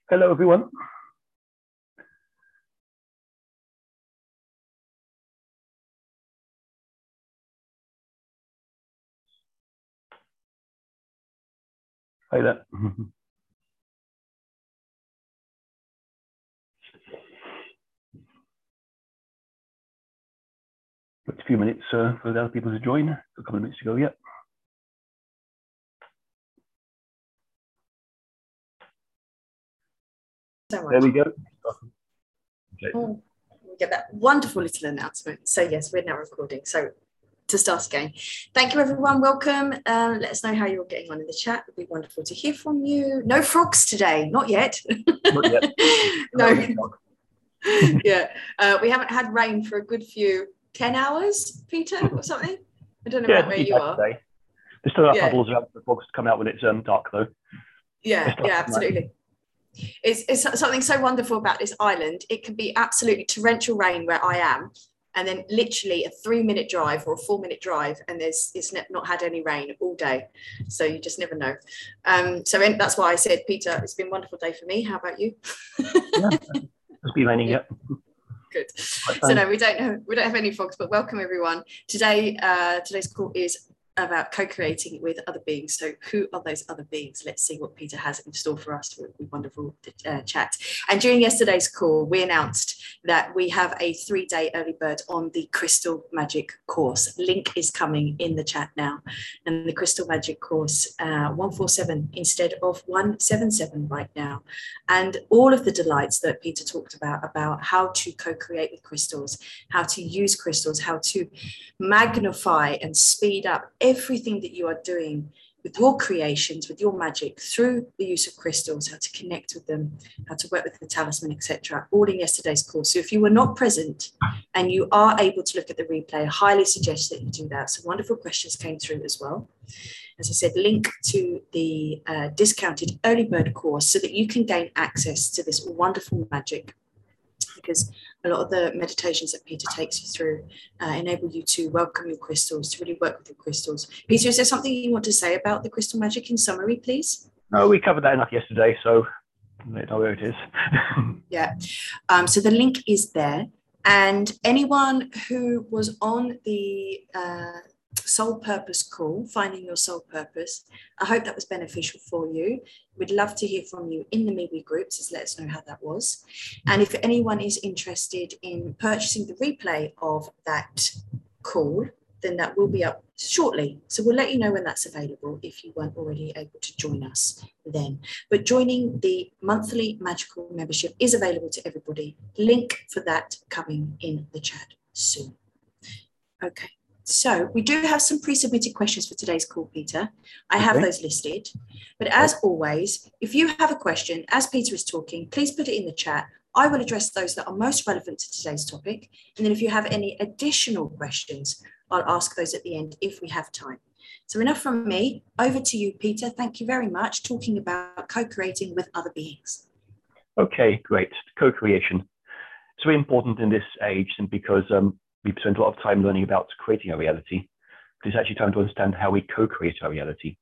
Hello, everyone. Hi there. Got a few minutes for the other people to join. A couple of minutes to go yet. There we go. Okay. Oh, we get that wonderful little announcement. So yes, we're now recording. So to start again, thank you everyone. Welcome. Let us know how you're getting on in the chat. It'd be wonderful to hear from you. No frogs today, not yet. Not yet. No. Yeah, we haven't had rain for a good few 10 hours, Peter, or something. I don't know about where you are. Today. There's still puddles around the frogs to come out when it's dark though. Yeah, absolutely. It's something so wonderful about this island. It can be absolutely torrential rain where I am, and then literally a 3-minute drive or a 4-minute drive, and it's not had any rain all day. So you just never know. So that's why I said, Peter, it's been a wonderful day for me. How about you? Yeah, it's been raining yet. Good. So no, we don't have any frogs, but welcome everyone. Today's call is about co-creating with other beings. So who are those other beings? Let's see what Peter has in store for us for a wonderful chat. And during yesterday's call, we announced that we have a 3-day early bird on the Crystal Magic course. Link is coming in the chat now. And the Crystal Magic course, 147 instead of 177 right now. And all of the delights that Peter talked about how to co-create with crystals, how to use crystals, how to magnify and speed up everything that you are doing with your creations, with your magic, through the use of crystals, how to connect with them, how to work with the talisman, etc. All in yesterday's course. So if you were not present and you are able to look at the replay, I highly suggest that you do that. Some wonderful questions came through as well. As I said, link to the discounted early bird course so that you can gain access to this wonderful magic, because a lot of the meditations that Peter takes you through enable you to welcome your crystals, to really work with your crystals. Peter, is there something you want to say about the crystal magic in summary, please? No, we covered that enough yesterday, so I know where it is. Yeah. So the link is there. And anyone who was on the soul purpose call, finding your soul purpose, I hope that was beneficial for you. We'd love to hear from you in the MeWe groups. Just let us know how that was. And if anyone is interested in purchasing the replay of that call, then that will be up shortly. So we'll let you know when that's available if you weren't already able to join us then. But joining the monthly magical membership is available to everybody. Link for that coming in the chat soon. Okay. So we do have some pre-submitted questions for today's call, Peter. I have those listed. But as always, if you have a question, as Peter is talking, please put it in the chat. I will address those that are most relevant to today's topic. And then if you have any additional questions, I'll ask those at the end if we have time. So enough from me. Over to you, Peter. Thank you very much. Talking about co-creating with other beings. Okay, great. Co-creation. It's very important in this age, and because we spend a lot of time learning about creating our reality. It's actually time to understand how we co-create our reality.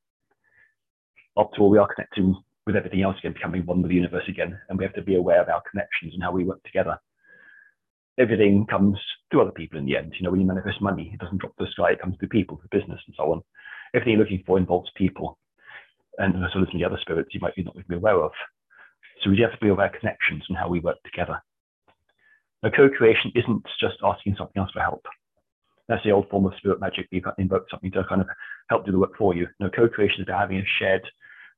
After all, we are connecting with everything else again, becoming one with the universe again, and we have to be aware of our connections and how we work together. Everything comes to other people in the end. You know, when you manifest money, it doesn't drop to the sky, it comes to people, to business, and so on. Everything you're looking for involves people, and as well as the other spirits you might not be aware of. So we have to be aware of our connections and how we work together. Now, co-creation isn't just asking something else for help. That's the old form of spirit magic. You invoke something to kind of help do the work for you. No, co-creation is about having a shared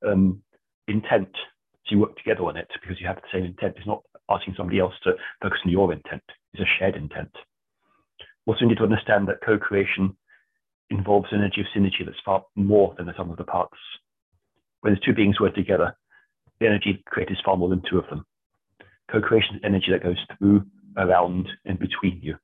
intent. So you work together on it because you have the same intent. It's not asking somebody else to focus on your intent. It's a shared intent. Also, you need to understand that co-creation involves energy of synergy that's far more than the sum of the parts. When there's two beings work together, the energy created is far more than two of them. Co-creation is energy that goes through, around, and between you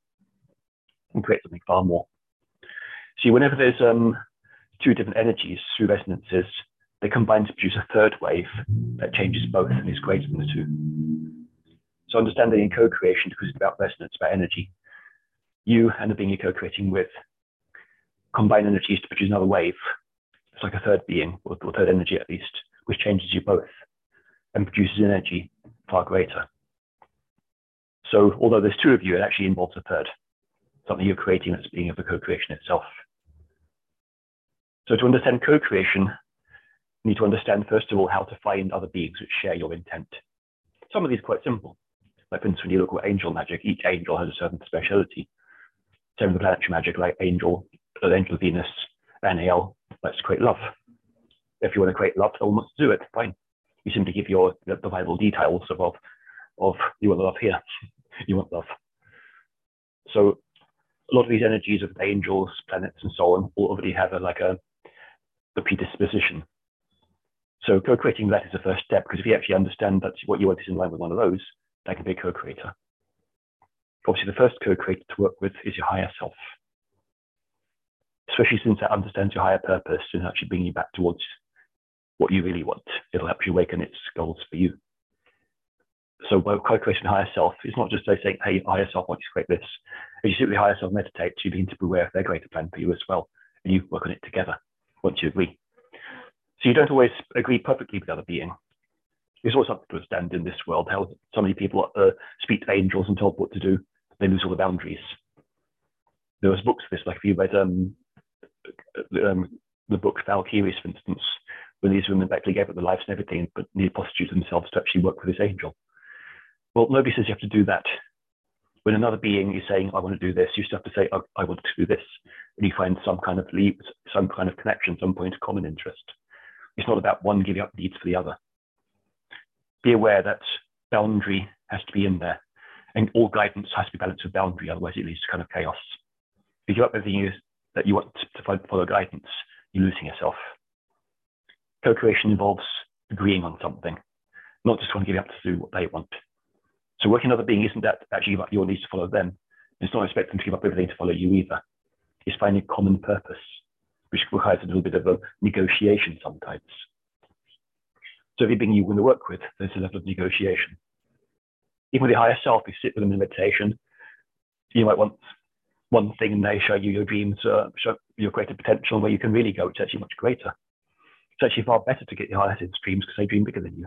and create something far more. See, whenever there's two different energies through resonances, they combine to produce a third wave that changes both and is greater than the two. So understanding in co-creation, because it's about resonance, about energy, you and the being you're co-creating with combine energies to produce another wave. It's like a third being, or third energy at least, which changes you both and produces energy far greater. So although there's two of you, it actually involves a third, something you're creating that's being of the co-creation itself. So to understand co-creation, you need to understand, first of all, how to find other beings which share your intent. Some of these are quite simple. Like, for instance, when you look at angel magic, each angel has a certain speciality. Same with the planetary magic, like angel Venus, Anael, let's create love. If you want to create love, someone wants to do it, fine. You simply give the Bible details of you want love here, you want love. So a lot of these energies of angels, planets, and so on will already have the predisposition. So co-creating that is the first step, because if you actually understand that what you want is in line with one of those, that can be a co-creator. Obviously, the first co-creator to work with is your higher self, especially since that understands your higher purpose and actually bringing you back towards what you really want. It'll help you awaken its goals for you. So by co-creation higher self, it's not just saying, hey, higher self wants you to create this. As you sit with your higher self meditate, you begin to be aware of their greater plan for you as well, and you work on it together once you agree. So you don't always agree perfectly with the other being. There's always something to understand in this world, how so many people speak to angels and told what to do. They lose all the boundaries. There was books for this, like if you read the book Valkyries, for instance, when these women actually gave up their lives and everything, but needed prostitute themselves to actually work with this angel. Well, nobody says you have to do that. When another being is saying, I want to do this, you still have to say, I want to do this. And you find some kind of leap, some kind of connection, some point of common interest. It's not about one giving up needs for the other. Be aware that boundary has to be in there, and all guidance has to be balanced with boundary, otherwise it leads to kind of chaos. If you give up everything that you want to follow guidance, you're losing yourself. Co-creation involves agreeing on something, not just want to give up to do what they want. So working with another being isn't that actually give up your needs to follow them. It's not expecting them to give up everything to follow you either. It's finding a common purpose, which requires a little bit of a negotiation sometimes. So every being you want to work with, there's a level of negotiation. Even with your higher self, you sit with them in meditation, you might want one thing and they show you your dreams, show your greater potential, where you can really go, it's actually much greater. It's actually far better to get your higher sense dreams because they dream bigger than you.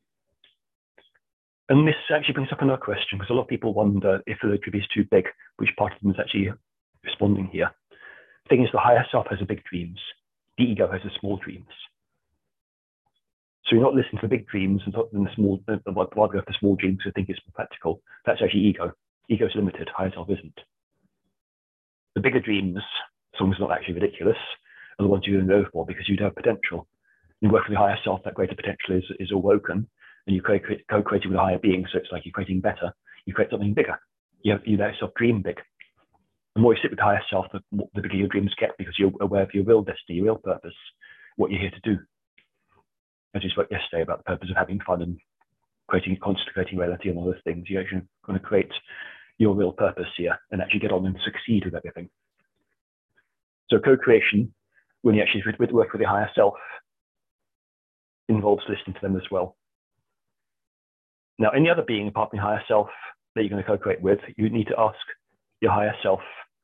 And this actually brings up another question, because a lot of people wonder if the dream is too big, which part of them is actually responding here. The thing is, the higher self has the big dreams. The ego has the small dreams. So you're not listening to the big dreams and not in the small, rather go for the small dreams who think it's more practical. That's actually ego. Ego is limited, higher self isn't. The bigger dreams, as long as it's not actually ridiculous, are the ones you're going to go for because you do have potential. You work with the higher self, that greater potential is awoken, and you co-creating with a higher being, so it's like you're creating better. You create something bigger. You let yourself dream big. The more you sit with the higher self, the bigger your dreams get, because you're aware of your real destiny, your real purpose, what you're here to do. As we spoke yesterday about the purpose of having fun and concentrating reality and all those things, you're actually going to create your real purpose here and actually get on and succeed with everything. So co-creation, when you actually work with your higher self, involves listening to them as well. Now, any other being apart from your higher self that you're going to co-create with, you need to ask your higher self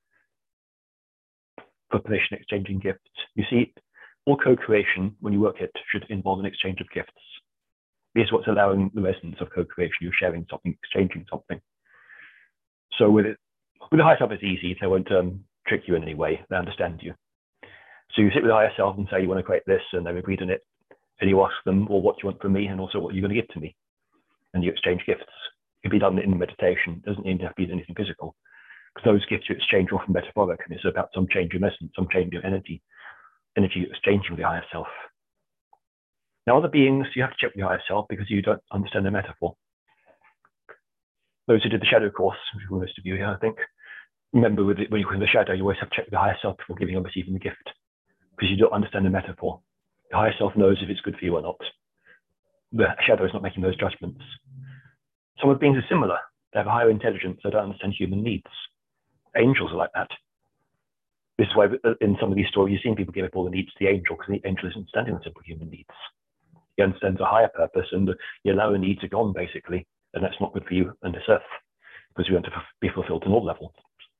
for permission exchanging gifts. You see, all co-creation, when you work it, should involve an exchange of gifts. This is what's allowing the resonance of co-creation. You're sharing something, exchanging something. So with the higher self, it's easy. They won't trick you in any way. They understand you. So you sit with the higher self and say, you want to create this, and they've agreed on it. And you ask them, well, what do you want from me? And also, what are you going to give to me? And you exchange gifts. It can be done in meditation. It doesn't need to have to be anything physical. Because those gifts you exchange are often metaphoric, and it's about some change of essence, some change of energy exchanging with the higher self. Now, other beings, you have to check with your higher self because you don't understand the metaphor. Those who did the shadow course, which are most of you here, I think, remember when you're in the shadow, you always have to check with the higher self before giving or receiving the gift, because you don't understand the metaphor. The higher self knows if it's good for you or not. The shadow is not making those judgments. Some of the beings are similar. They have a higher intelligence. They don't understand human needs. Angels are like that. This is why in some of these stories, you've seen people give up all the needs to the angel, because the angel isn't understanding the simple human needs. He understands a higher purpose, and your lower needs are gone, basically. And that's not good for you and this earth, because you want to be fulfilled on all levels.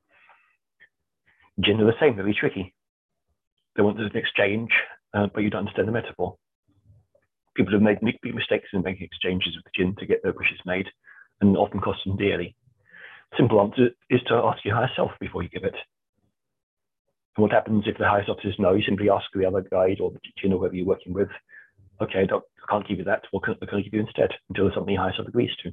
Jinn are the same, very tricky. They want an exchange, but you don't understand the metaphor. People have made big mistakes in making exchanges with the jinn to get their wishes made, and often cost them dearly. Simple answer is to ask your higher self before you give it. And what happens if the higher self says no? You simply ask the other guide or the jinn or whoever you're working with, okay, I can't give you that. What can I give you instead? Until there's something higher self agrees to.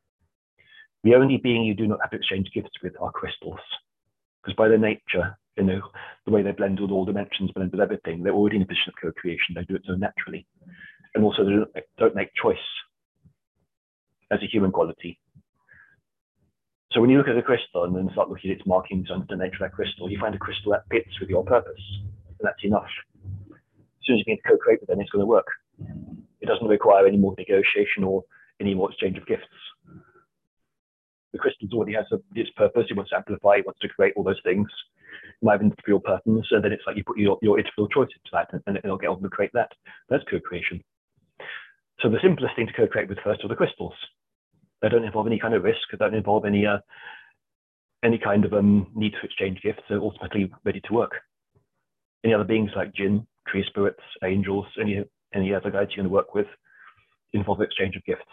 The only being you do not have to exchange gifts with are crystals, because by their nature, the way they blend with all dimensions, blend with everything, they're already in a position of co-creation. They do it so naturally. And also they don't make choice as a human quality. So when you look at a crystal and then start looking at its markings and the nature of that crystal, you find a crystal that fits with your purpose, and that's enough. As soon as you begin to co-create with it, it's going to work. It doesn't require any more negotiation or any more exchange of gifts. The crystal already has its purpose. It wants to amplify, it wants to create all those things. It might have individual patterns, and then it's like you put your individual choice into that, and it'll get on to create that. That's co-creation. So the simplest thing to co-create with first are the crystals. They don't involve any kind of risk. They don't involve any kind of need to exchange gifts. They're ultimately ready to work. Any other beings like jinn, tree spirits, angels, any other guides you're going to work with involve exchange of gifts.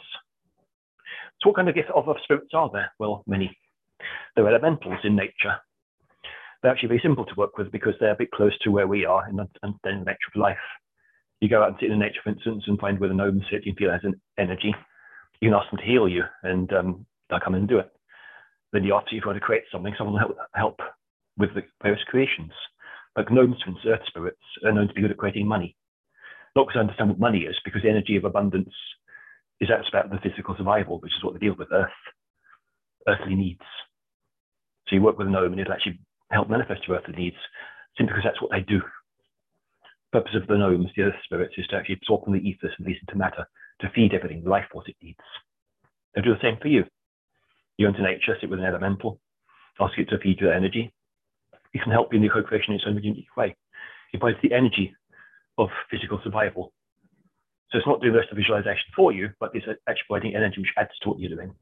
So what kind of spirits are there? Well, many. They're elementals in nature. They're actually very simple to work with because they're a bit close to where we are in the nature of life. You go out and sit in nature, for instance, and find where the gnomes sit, you feel it has an energy. You can ask them to heal you, and they'll come in and do it. Then you ask if you want to create something, someone will help with the various creations. Like gnomes, for instance, earth spirits, are known to be good at creating money. Not because I understand what money is, because the energy of abundance is about the physical survival, which is what they deal with, earthly needs. So you work with a gnome and it'll actually help manifest your earthly needs, simply because that's what they do. The purpose of the gnomes, the earth spirits, is to actually absorb from the ethers and release into matter, to feed everything, the life force it needs. They'll do the same for you. You go into nature, sit with an elemental, ask it to feed you energy. It can help you in the co-creation in its own unique way. It provides the energy of physical survival. So it's not doing the rest of the visualization for you, but it's actually providing energy which adds to what you're doing.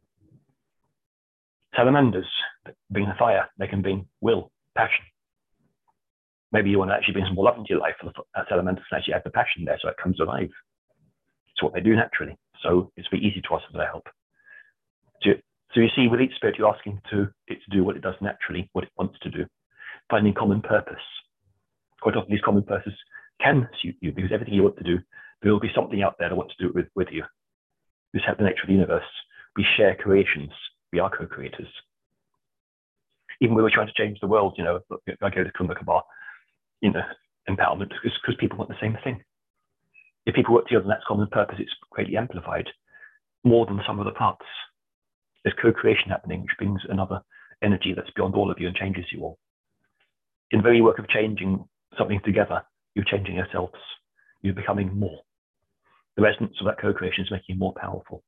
Salamanders bring the fire. They can bring will, passion. Maybe you want to actually bring some more love into your life, and that salamanders can actually add the passion there so it comes alive. It's what they do naturally. So it's very easy to ask for their help. So you see, with each spirit, you're asking it to do what it does naturally, what it wants to do, finding common purpose. Quite often these common purposes can suit you because everything you want to do, there will be something out there that wants to do it with you. This is the nature of the universe. We share creations. We are co-creators. Even when we're trying to change the world, I go to Kumbhakabha, empowerment, because people want the same thing. If people work together on that common purpose, it's greatly amplified, more than some of the parts. There's co-creation happening, which brings another energy that's beyond all of you and changes you all. In the very work of changing something together, you're changing yourselves. You're becoming more. The resonance of that co-creation is making you more powerful.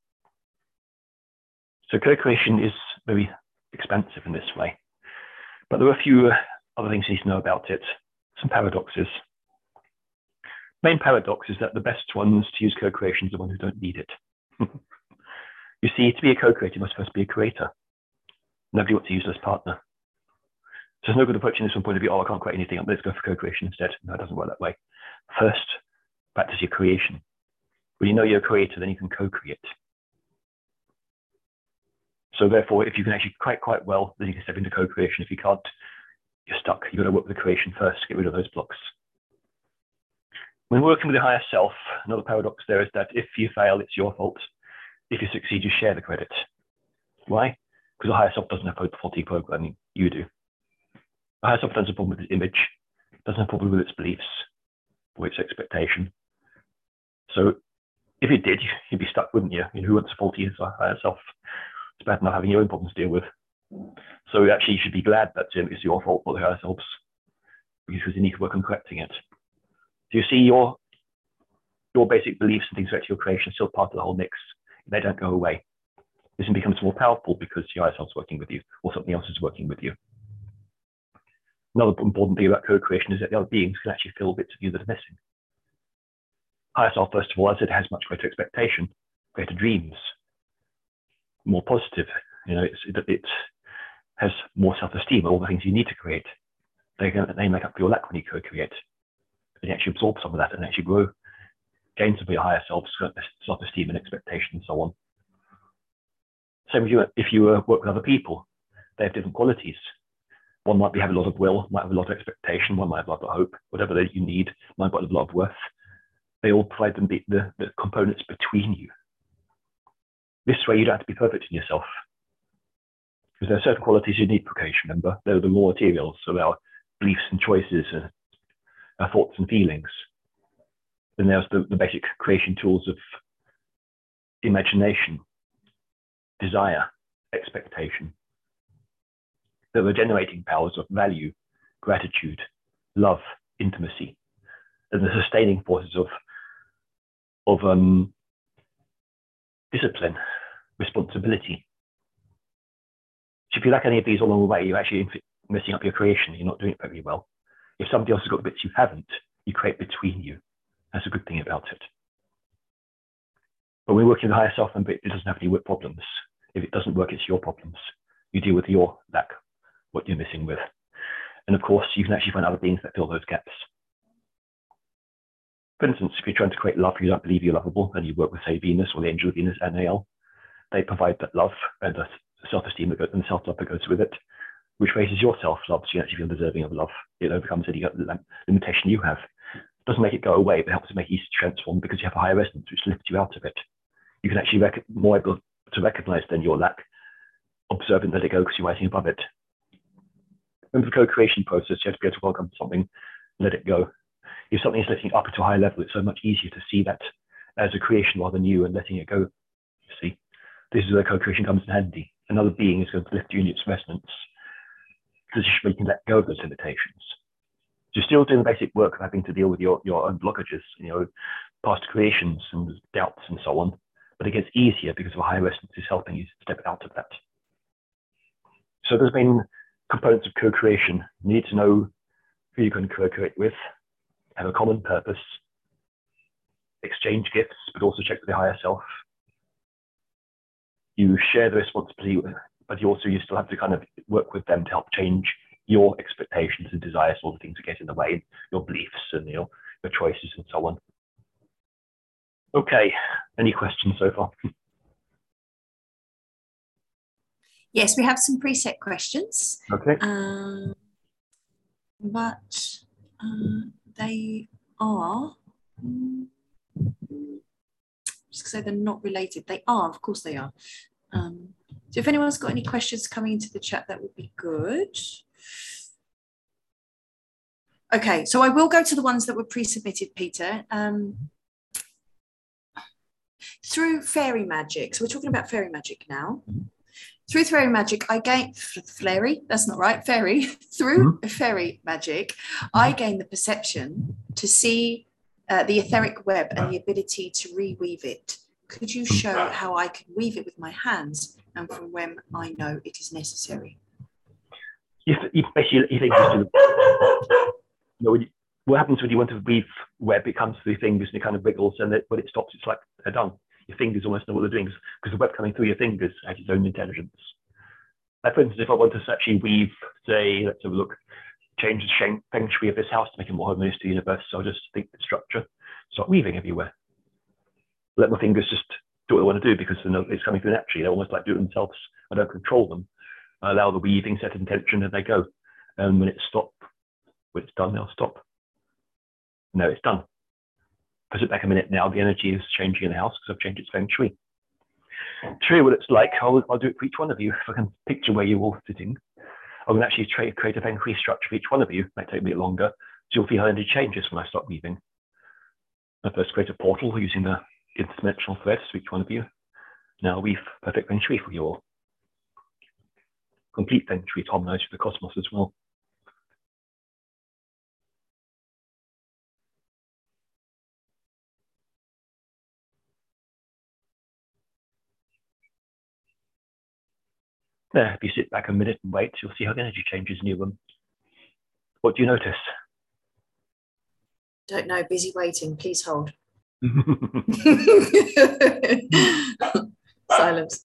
So co-creation is very expansive in this way. But there are a few other things you need to know about it. Some paradoxes. Main paradox is that the best ones to use co-creation are the ones who don't need it. You see, to be a co-creator, you must first be a creator. Nobody wants a useless partner. So there's no good approaching this from the point of view, I can't create anything, let's go for co-creation instead. No, it doesn't work that way. First, practice your creation. When you know you're a creator, then you can co-create. So therefore, if you can actually create quite well, then you can step into co-creation. If you can't, you're stuck. You've got to work with the creation first, get rid of those blocks. When working with the higher self, another paradox there is that if you fail, it's your fault. If you succeed, you share the credit. Why? Because the higher self doesn't have faulty programming. You do. The higher self doesn't have a problem with its image, doesn't have a problem with its beliefs or its expectation. So if you did, you'd be stuck, wouldn't you? Who wants a faulty higher self? It's bad enough having your own problems to deal with. So actually, you should be glad that it's your fault, not the higher selves, because you need to work on correcting it. So you see, your basic beliefs and things about your creation are still part of the whole mix. They don't go away. This becomes more powerful because your higher self's working with you, or something else is working with you. Another important thing about co-creation is that the other beings can actually fill bits of you that are missing. Higher self, first of all, as it has much greater expectation, greater dreams, more positive. It has more self-esteem, all the things you need to create. They make up for your lack when you co-create. And you actually absorb some of that and actually grow gains of your higher self, self-esteem and expectation and so on. Same with if you work with other people, they have different qualities. One might have a lot of will, might have a lot of expectation, one might have a lot of hope, whatever that you need, might have a lot of worth. They all provide the components between you. This way, you don't have to be perfect in yourself. Because there are certain qualities you need for creation, remember? They're the raw materials of our beliefs and choices, and our thoughts and feelings. Then there's the basic creation tools of imagination, desire, expectation. They're the generating powers of value, gratitude, love, intimacy, and the sustaining forces of discipline, responsibility. So if you lack any of these along the way, you're actually messing up your creation. You're not doing it very well. If somebody else has got the bits you haven't, you create between you. That's a good thing about it. But when we're working with the higher self, it doesn't have any problems. If it doesn't work, it's your problems. You deal with your lack, what you're missing with. And of course, you can actually find other beings that fill those gaps. For instance, if you're trying to create love, you don't believe you're lovable, and you work with, say, Venus or the angel of Venus, Anael, they provide that love and the self-esteem and the self-love that goes with it, which raises your self-love, so you actually feel deserving of love. It overcomes any limitation you have. It doesn't make it go away, but helps it make it easy to transform because you have a higher resonance, which lifts you out of it. You can actually more able to recognize then your lack, observe and let it go because you're rising above it. Remember the co-creation process, you have to be able to welcome something, let it go. If something is lifting up to a higher level, it's so much easier to see that as a creation rather than you and letting it go. You see, this is where co-creation comes in handy. Another being is going to lift you in its resonance, position where you can let go of those limitations. So you're still doing the basic work of having to deal with your own blockages, past creations and doubts and so on, but it gets easier because of a higher resonance is helping you step out of that. So there's been components of co-creation. You need to know who you're going to co-create with, have a common purpose, exchange gifts, but also check with the higher self. You share the responsibility, but you still have to kind of work with them to help change your expectations and desires, all the things that get in the way, your beliefs and your choices and so on. Okay, any questions so far? Yes, we have some preset questions. Okay. But they are, just say they're not related. They are, of course they are. So if anyone's got any questions coming into the chat, that would be good. Okay, so I will go to the ones that were pre-submitted, Peter. Through fairy magic, so we're talking about fairy magic now. Through fairy magic, I gain fairy. That's not right. Fairy. Through fairy magic, I gain the perception to see the etheric web and the ability to reweave it. Could you show how I can weave it with my hands and from when I know it is necessary? What happens when you want to weave web? It comes through your fingers and it kind of wiggles, and when it stops, it's like they're done. Your fingers almost know what they're doing because the web coming through your fingers has its own intelligence. Like for instance, if I want to actually weave, say, let's have a look, change the feng shui of this house to make it more harmonious to the universe, so I'll just think the structure, start weaving everywhere. Let my fingers just do what they want to do because it's coming through naturally. They almost like do it themselves. I don't control them. I allow the weaving, set intention, and they go. And when it's done, they'll stop. No, it's done. Push it back a minute now. The energy is changing in the house because I've changed its feng shui. To show you what it's like, I'll do it for each one of you. If I can picture where you're all sitting, I'm going to actually create a feng shui structure for each one of you. It might take a bit longer. So you'll feel how energy changes when I start weaving. I first create a portal using the interdimensional threads for each one of you. Now weave perfect feng shui for you all. Complete feng shui to harmonize with the cosmos as well. There, if you sit back a minute and wait, you'll see how the energy changes in your room. What do you notice? Don't know, busy waiting, please hold. Silence.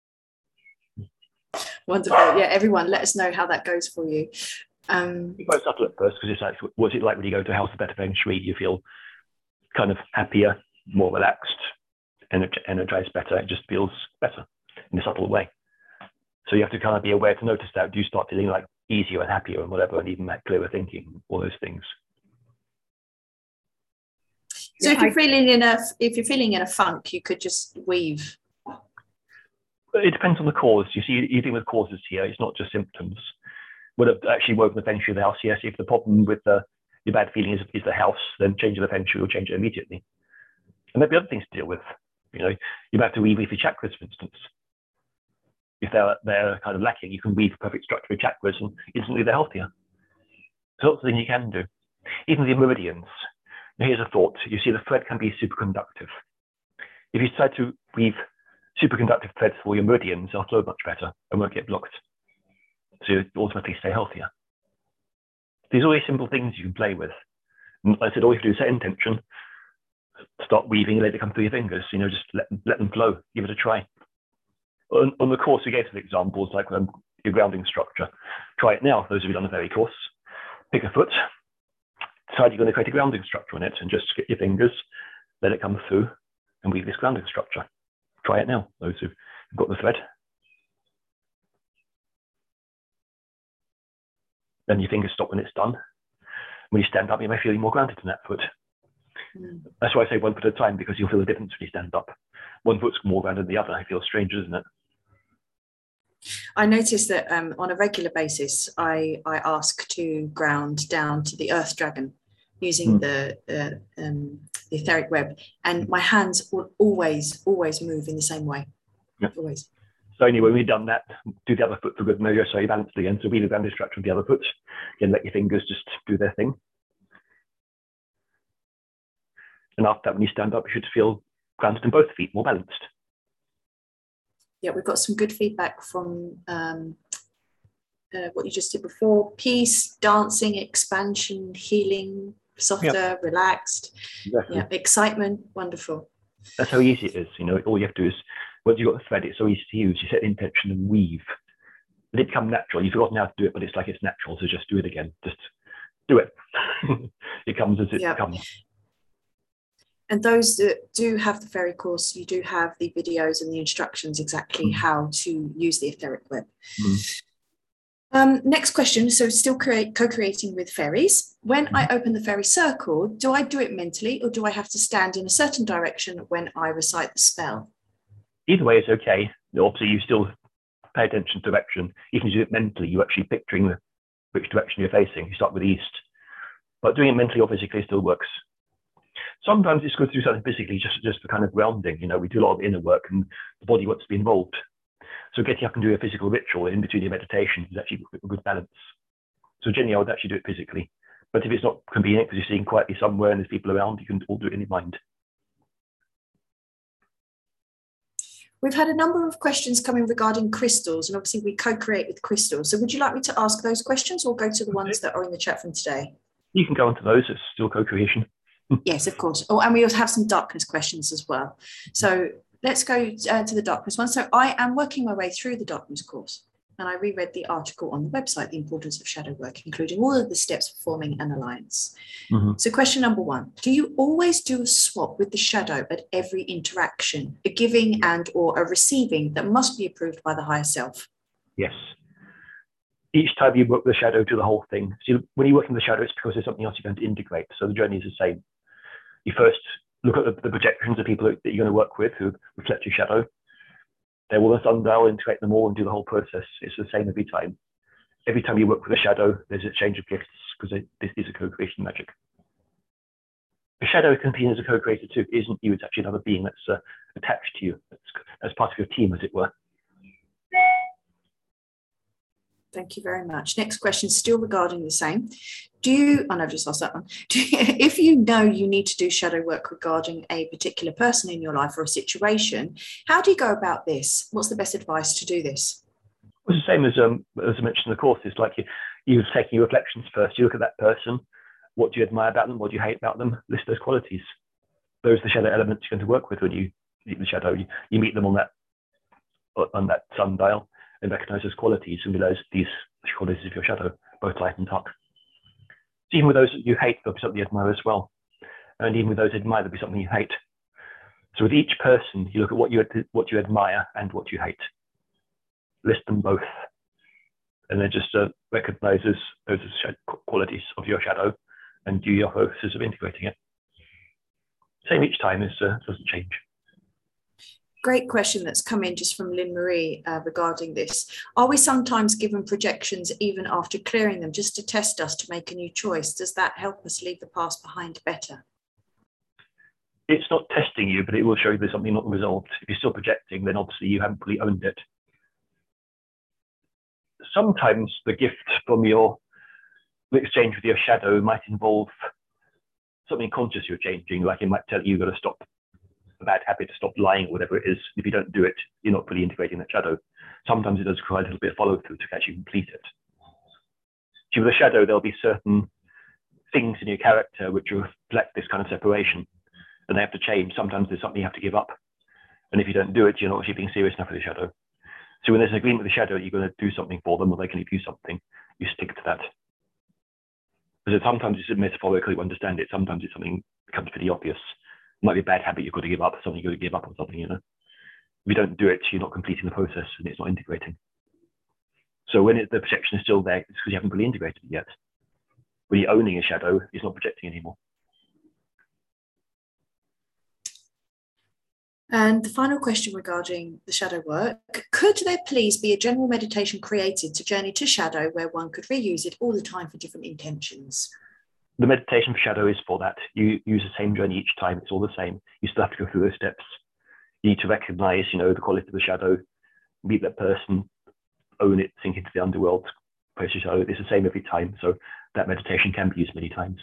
Wonderful. Yeah, everyone, let us know how that goes for you. You subtle at first because it's like, what's it like when you go to a house of better feng shui? You feel kind of happier, more relaxed, energized better. It just feels better in a subtle way. So you have to kind of be aware to notice that. Do you start feeling like easier and happier and whatever, and even that clearer thinking, all those things. So if you're feeling in a funk, you could just weave. It depends on the cause. You see, you're dealing with causes here. It's not just symptoms. Would have actually woken the feng shui of the house? Yes. If the problem with your bad feeling is the house, then changing the feng shui will change it immediately. And there'll be other things to deal with. You know, you might have to weave your chakras, for instance. If they're kind of lacking, you can weave perfect structure of chakras and instantly they're healthier. There's lots of things you can do. Even the meridians. Now here's a thought. You see, the thread can be superconductive. If you decide to weave superconductive threads for your meridians, they'll flow much better and won't get blocked. So you automatically stay healthier. These are all simple things you can play with. And like I said, all you have to do is set intention, start weaving and let it come through your fingers. You know, just let them flow, give it a try. On the course, we gave some examples like your grounding structure. Try it now, those of you done the very course. Pick a foot, decide you're going to create a grounding structure on it, and just get your fingers, let it come through, and weave this grounding structure. Try it now, those who've got the thread. Then your fingers stop when it's done. When you stand up, you may feel more grounded in that foot. That's why I say 1 foot at a time, because you'll feel the difference when you stand up. One foot's more grounded than the other. It feels strange, doesn't it? I noticed that on a regular basis, I ask to ground down to the earth dragon using the etheric web, and my hands will always move in the same way. Yeah. Always. So anyway, when we've done that, do the other foot for good measure, so you balance it again. So weave the grounding structure of the other foot. Again, let your fingers just do their thing. And after that, when you stand up, you should feel grounded in both feet, more balanced. Yeah, we've got some good feedback from what you just did before. Peace, dancing, expansion, healing, softer, relaxed. Exactly. Yeah, excitement, wonderful. That's how easy it is. You know, all you have to do is, once you've got the thread, it's so easy to use. You set the intention and weave. Let it come natural. You've forgotten how to do it, but it's like it's natural. So just do it again. Just do it. It comes as it comes. And those that do have the fairy course, you do have the videos and the instructions exactly how to use the etheric web. Next question. So still co-creating with fairies. When I open the fairy circle, do I do it mentally or do I have to stand in a certain direction when I recite the spell? Either way is okay. Obviously, you still pay attention to direction. Even if you do it mentally, you're actually picturing which direction you're facing. You start with east. But doing it mentally or physically still works. Sometimes it's good to do something physically just for kind of grounding. You know, we do a lot of inner work and the body wants to be involved. So getting up and doing a physical ritual in between your meditations is actually a good balance. So generally, I would actually do it physically. But if it's not convenient because you're sitting quietly somewhere and there's people around, you can all do it in your mind. We've had a number of questions coming regarding crystals, and obviously we co-create with crystals. So would you like me to ask those questions or go to the ones that are in the chat from today? You can go into those. It's still co-creation. Yes, of course. Oh, and we also have some darkness questions as well. So let's go to the darkness one. So I am working my way through the darkness course, and I reread the article on the website, The Importance of Shadow Work, including all of the steps for forming an alliance. So question number 1, do you always do a swap with the shadow at every interaction, a giving and or a receiving that must be approved by the higher self? Yes. Each time you work with the shadow, do the whole thing. See, when you work in the shadow, it's because there's something else you're going to integrate. So the journey is the same. You first look at the projections of people that you're going to work with who reflect your shadow. They will sundial, integrate them all and do the whole process. It's the same every time. Every time you work with a shadow, there's a change of gifts because this is a co-creation magic. The shadow can be as a co-creator too. It isn't you, it's actually another being that's attached to you. That's part of your team, as it were. Thank you very much. Next question, still regarding the same. Do you, oh no, I've just asked that one. If you know you need to do shadow work regarding a particular person in your life or a situation, how do you go about this? What's the best advice to do this? It's the same as I mentioned in the course. It's like you're taking your reflections first. You look at that person. What do you admire about them? What do you hate about them? List those qualities. Those are the shadow elements you're going to work with when you meet the shadow. You meet them on that sundial and recognize those qualities and realize these qualities of your shadow, both light and dark. So even with those that you hate, there'll be something you admire as well. And even with those you admire, there'll be something you hate. So with each person, you look at what you admire and what you hate. List them both. And then just recognize those qualities of your shadow and do your process of integrating it. Same each time, doesn't change. Great question that's come in just from Lynn Marie regarding this. Are we sometimes given projections even after clearing them just to test us to make a new choice? Does that help us leave the past behind better? It's not testing you, but it will show you there's something not resolved. If you're still projecting, then obviously you haven't fully owned it. Sometimes the gift from your exchange with your shadow might involve something conscious you're changing, like it might tell you you've got to stop a bad habit, to stop lying, or whatever it is. If you don't do it, you're not fully integrating that shadow. Sometimes it does require a little bit of follow through to actually complete it. So with a shadow, there'll be certain things in your character which reflect this kind of separation, and they have to change. Sometimes there's something you have to give up. And if you don't do it, you're not actually being serious enough with the shadow. So when there's an agreement with the shadow, you're going to do something for them, or they can give you something, you stick to that. Because sometimes it's metaphorically you understand it, sometimes it's something that becomes pretty obvious. It might be a bad habit you've got to give up, something you've got to give up or something, If you don't do it, you're not completing the process and it's not integrating. So when the projection is still there, it's because you haven't really integrated it yet. When you're owning a shadow, it's not projecting anymore. And the final question regarding the shadow work, could there please be a general meditation created to journey to shadow where one could reuse it all the time for different intentions? The meditation for shadow is for that. You use the same journey each time, it's all the same. You still have to go through those steps. You need to recognize, the quality of the shadow, meet that person, own it, sink into the underworld, place your shadow. It's the same every time. So that meditation can be used many times.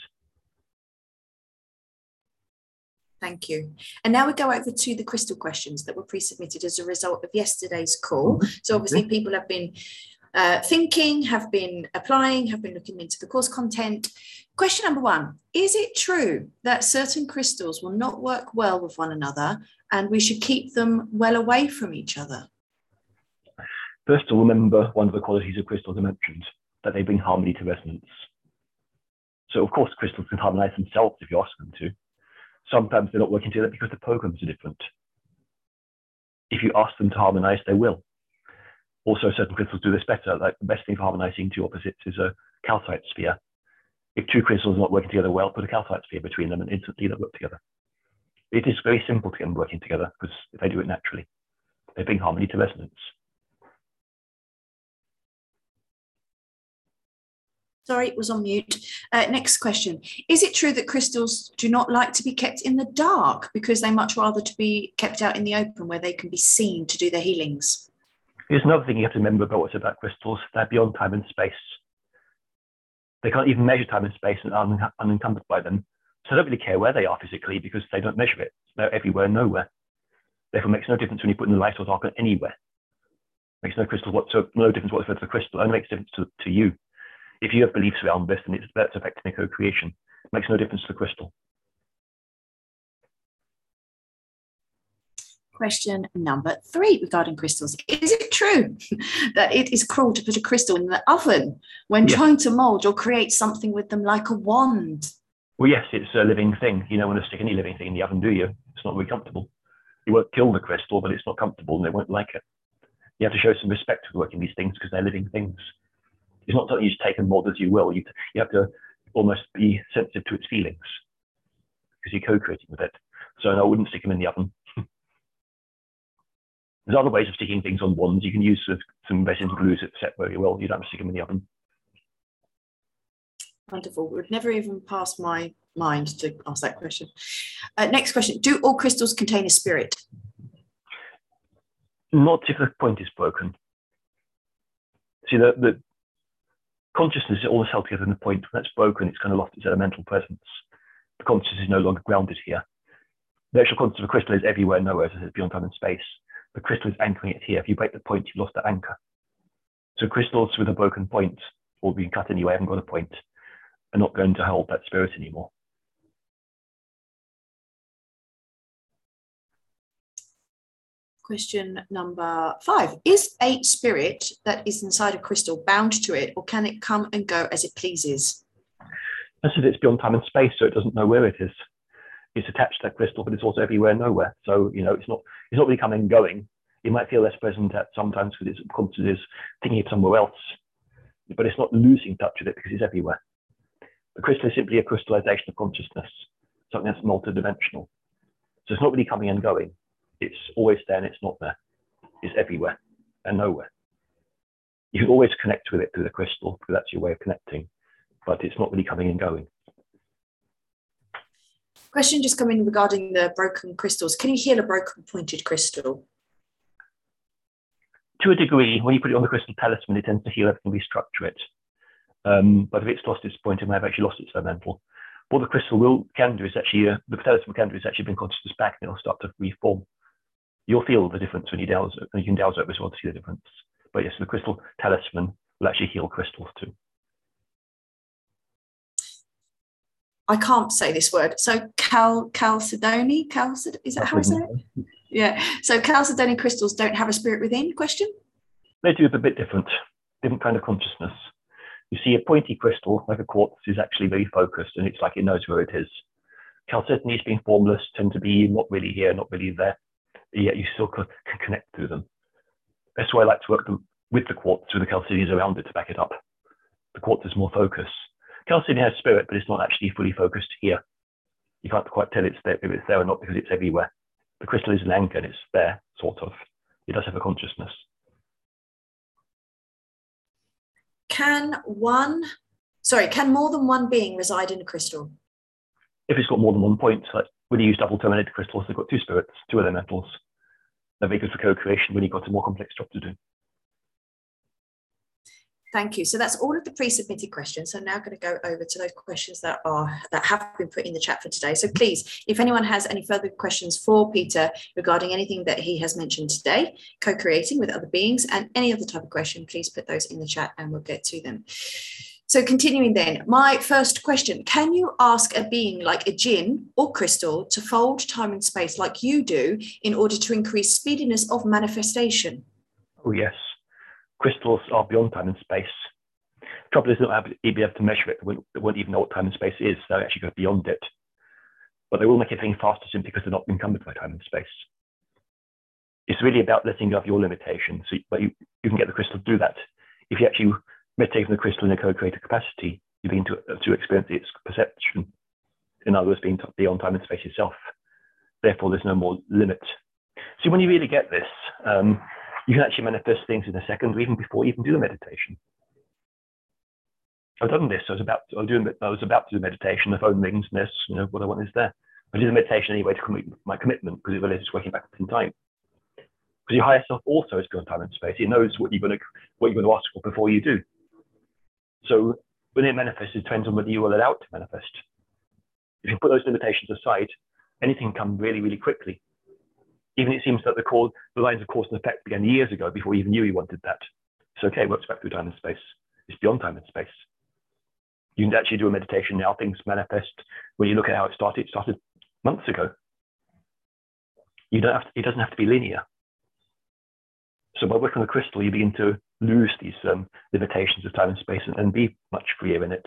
Thank you. And now we go over to the crystal questions that were pre-submitted as a result of yesterday's call. So obviously people have been thinking, have been applying, have been looking into the course content. Question number 1, is it true that certain crystals will not work well with one another and we should keep them well away from each other? First of all, remember one of the qualities of crystals I mentioned, that they bring harmony to resonance. So of course crystals can harmonize themselves if you ask them to. Sometimes they're not working together because the programs are different. If you ask them to harmonize, they will. Also, certain crystals do this better. Like the best thing for harmonizing two opposites is a calcite sphere. If two crystals are not working together well, put a calcite sphere between them and instantly they'll work together. It is very simple to get them working together because if they do it naturally, they bring harmony to resonance. Sorry, it was on mute. Next question. Is it true that crystals do not like to be kept in the dark because they much rather to be kept out in the open where they can be seen to do their healings? Here's another thing you have to remember about what's about crystals. They're beyond time and space. They can't even measure time and space and are unencumbered by them. So they don't really care where they are physically because they don't measure it. They're everywhere and nowhere. Therefore, it makes no difference when you put in the light or dark anywhere. It makes no difference whatsoever to the crystal. It only makes a difference to you. If you have beliefs around this, then that's affecting the co-creation. It makes no difference to the crystal. Question number 3 regarding crystals. Is it true that it is cruel to put a crystal in the oven when trying to mold or create something with them like a wand? Well, yes, it's a living thing. You don't want to stick any living thing in the oven, do you? It's not very comfortable. You won't kill the crystal, but it's not comfortable and they won't like it. You have to show some respect for working these things because they're living things. It's not something you just take and mold as you will. You have to almost be sensitive to its feelings because you're co-creating with it. So no, I wouldn't stick them in the oven. There's other ways of sticking things on wands. You can use some resin glues that set very well. You don't have to stick them in the oven. Wonderful. It would never even pass my mind to ask that question. Next question. Do all crystals contain a spirit? Not if the point is broken. See, the consciousness is always held together in the point. When that's broken, it's kind of lost its elemental presence. The consciousness is no longer grounded here. The actual concept of a crystal is everywhere, nowhere, as I said, beyond time and space. The crystal is anchoring it here. If you break the point, you've lost the anchor. So crystals with a broken point, or being cut anyway, haven't got a point, are not going to hold that spirit anymore. Question number 5. Is a spirit that is inside a crystal bound to it, or can it come and go as it pleases? I said it's beyond time and space, so it doesn't know where it is. It's attached to that crystal, but it's also everywhere and nowhere. So, it's not really coming and going. It might feel less present at sometimes because its subconscious is thinking of somewhere else, but it's not losing touch with it because it's everywhere. The crystal is simply a crystallization of consciousness, something that's multidimensional. So it's not really coming and going. It's always there and it's not there. It's everywhere and nowhere. You can always connect with it through the crystal because that's your way of connecting, but it's not really coming and going. Question just coming regarding the broken crystals. Can you heal a broken pointed crystal? To a degree, when you put it on the crystal talisman, it tends to heal everything, restructure it. But if it's lost its point, it may have actually lost its elemental. What the crystal can do is actually, the talisman can do is actually bring consciousness back and it'll start to reform. You'll feel the difference when you dowse it, and you can dowse it as well to see the difference. But yes, the crystal talisman will actually heal crystals too. I can't say this word. So Chalcedony, is that how I say it? Yeah. So Chalcedony crystals don't have a spirit within? Question? They do, but a bit different kind of consciousness. You see, a pointy crystal, like a quartz, is actually very focused, and it's like it knows where it is. Chalcedonies, being formless, tend to be not really here, not really there, yet you still can connect to them. That's why I like to work with the quartz, with the chalcedonies around it to back it up. The quartz is more focus. Chalcedony has spirit, but it's not actually fully focused here. You can't quite tell it's there, if it's there or not because it's everywhere. The crystal is an anchor and it's there, sort of. It does have a consciousness. Can more than one being reside in a crystal? If it's got more than one point, like when you use double terminated crystals, they've got two spirits, two elementals. They're very good for co-creation when you've got a more complex job to do. Thank you. So that's all of the pre-submitted questions. So now I'm going to go over to those questions that have been put in the chat for today. So please, if anyone has any further questions for Peter regarding anything that he has mentioned today, co-creating with other beings, and any other type of question, please put those in the chat and we'll get to them. So continuing then, my first question, can you ask a being like a jinn or crystal to fold time and space like you do in order to increase speediness of manifestation? Oh, yes. Crystals are beyond time and space. Trouble is, they'll be able to measure it. They won't even know what time and space is. They'll actually go beyond it. But they will make everything faster simply because they're not encumbered by time and space. It's really about letting go of your limitations. But you can get the crystal to do that. If you actually meditate from the crystal in a co-creative capacity, you begin to experience its perception. In other words, being beyond time and space itself. Therefore, there's no more limit. So when you really get this, you can actually manifest things in a second, or even before you even do the meditation. I've done this. I was about to do the meditation. The phone rings, and there's, what I want is there. I do the meditation anyway to complete my commitment because it relates to working backwards in time. Because your higher self also is beyond time and space. It knows what you're going to ask for before you do. So when it manifests, it depends on whether you will allow it to manifest. If you put those limitations aside, anything can come really, really quickly. Even it seems that the lines of cause and effect began years ago before you even knew you wanted that. It's okay, it works back through time and space. It's beyond time and space. You can actually do a meditation now, things manifest. When you look at how it started months ago. It doesn't have to be linear. So by working on the crystal, you begin to lose these limitations of time and space and be much freer in it.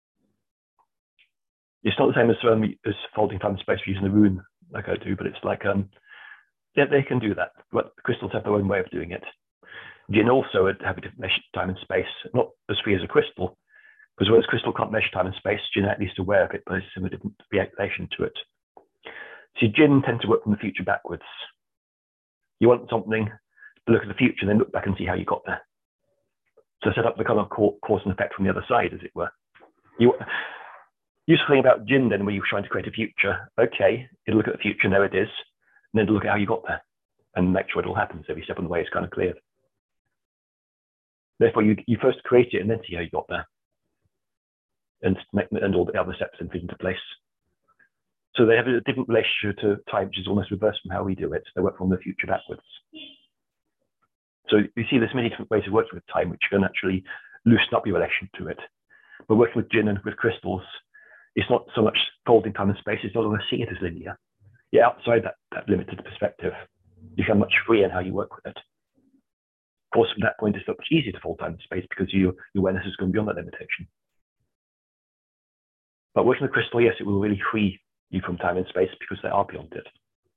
It's not the same as folding time and space using the rune like I do, but it's like, yeah, they can do that, but crystals have their own way of doing it. Jinn also have a different measure time and space, not as free as a crystal, because whereas crystal can't measure time and space, Jinn at least aware of it, but it's a different relation to it. See, Jinn tend to work from the future backwards. You want something, look at the future, then look back and see how you got there. So set up the kind of cause and effect from the other side, as it were. Useful thing about Jinn then, when you're trying to create a future, okay, it'll look at the future, and there it is. And then to look at how you got there and make sure it all happens. Every step on the way is kind of clear. Therefore, you first create it and then see how you got there and all the other steps then fit into place. So they have a different relationship to time, which is almost reversed from how we do it. They work from the future backwards. So you see there's many different ways of working with time, which can actually loosen up your relation to it. But working with Jinn and with crystals, it's not so much folding time and space, it's not always seeing it as linear. You're outside that limited perspective. You become much freer in how you work with it. Of course, from that point, it's much easier to fold time and space because your awareness is going beyond that limitation. But working with crystal, yes, it will really free you from time and space because they are beyond it.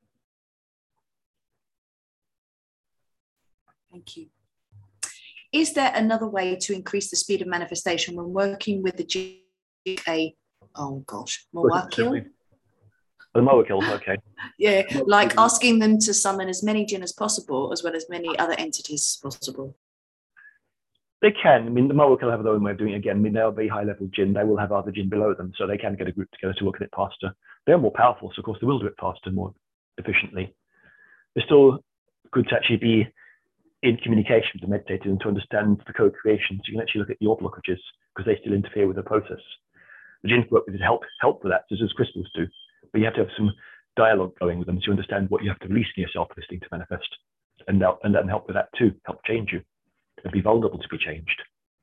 Thank you. Is there another way to increase the speed of manifestation when working with the GA? Oh gosh, Mawakil? The Mawakil, okay. Yeah, like asking them to summon as many jinn as possible, as well as many other entities as possible. They can. I mean, the Mawakil have their own way of doing it again. I mean, they're a very high-level jinn. They will have other jinn below them, so they can get a group together to work a bit faster. They're more powerful, so of course they will do it faster, more efficiently. It's still good to actually be in communication with the meditator and to understand the co-creation, so you can actually look at your blockages because they still interfere with the process. The jinn work with it help with that, just as crystals do. But you have to have some dialogue going with them so you understand what you have to release in yourself for this thing to manifest, and then help with that too, help change you and be vulnerable to be changed.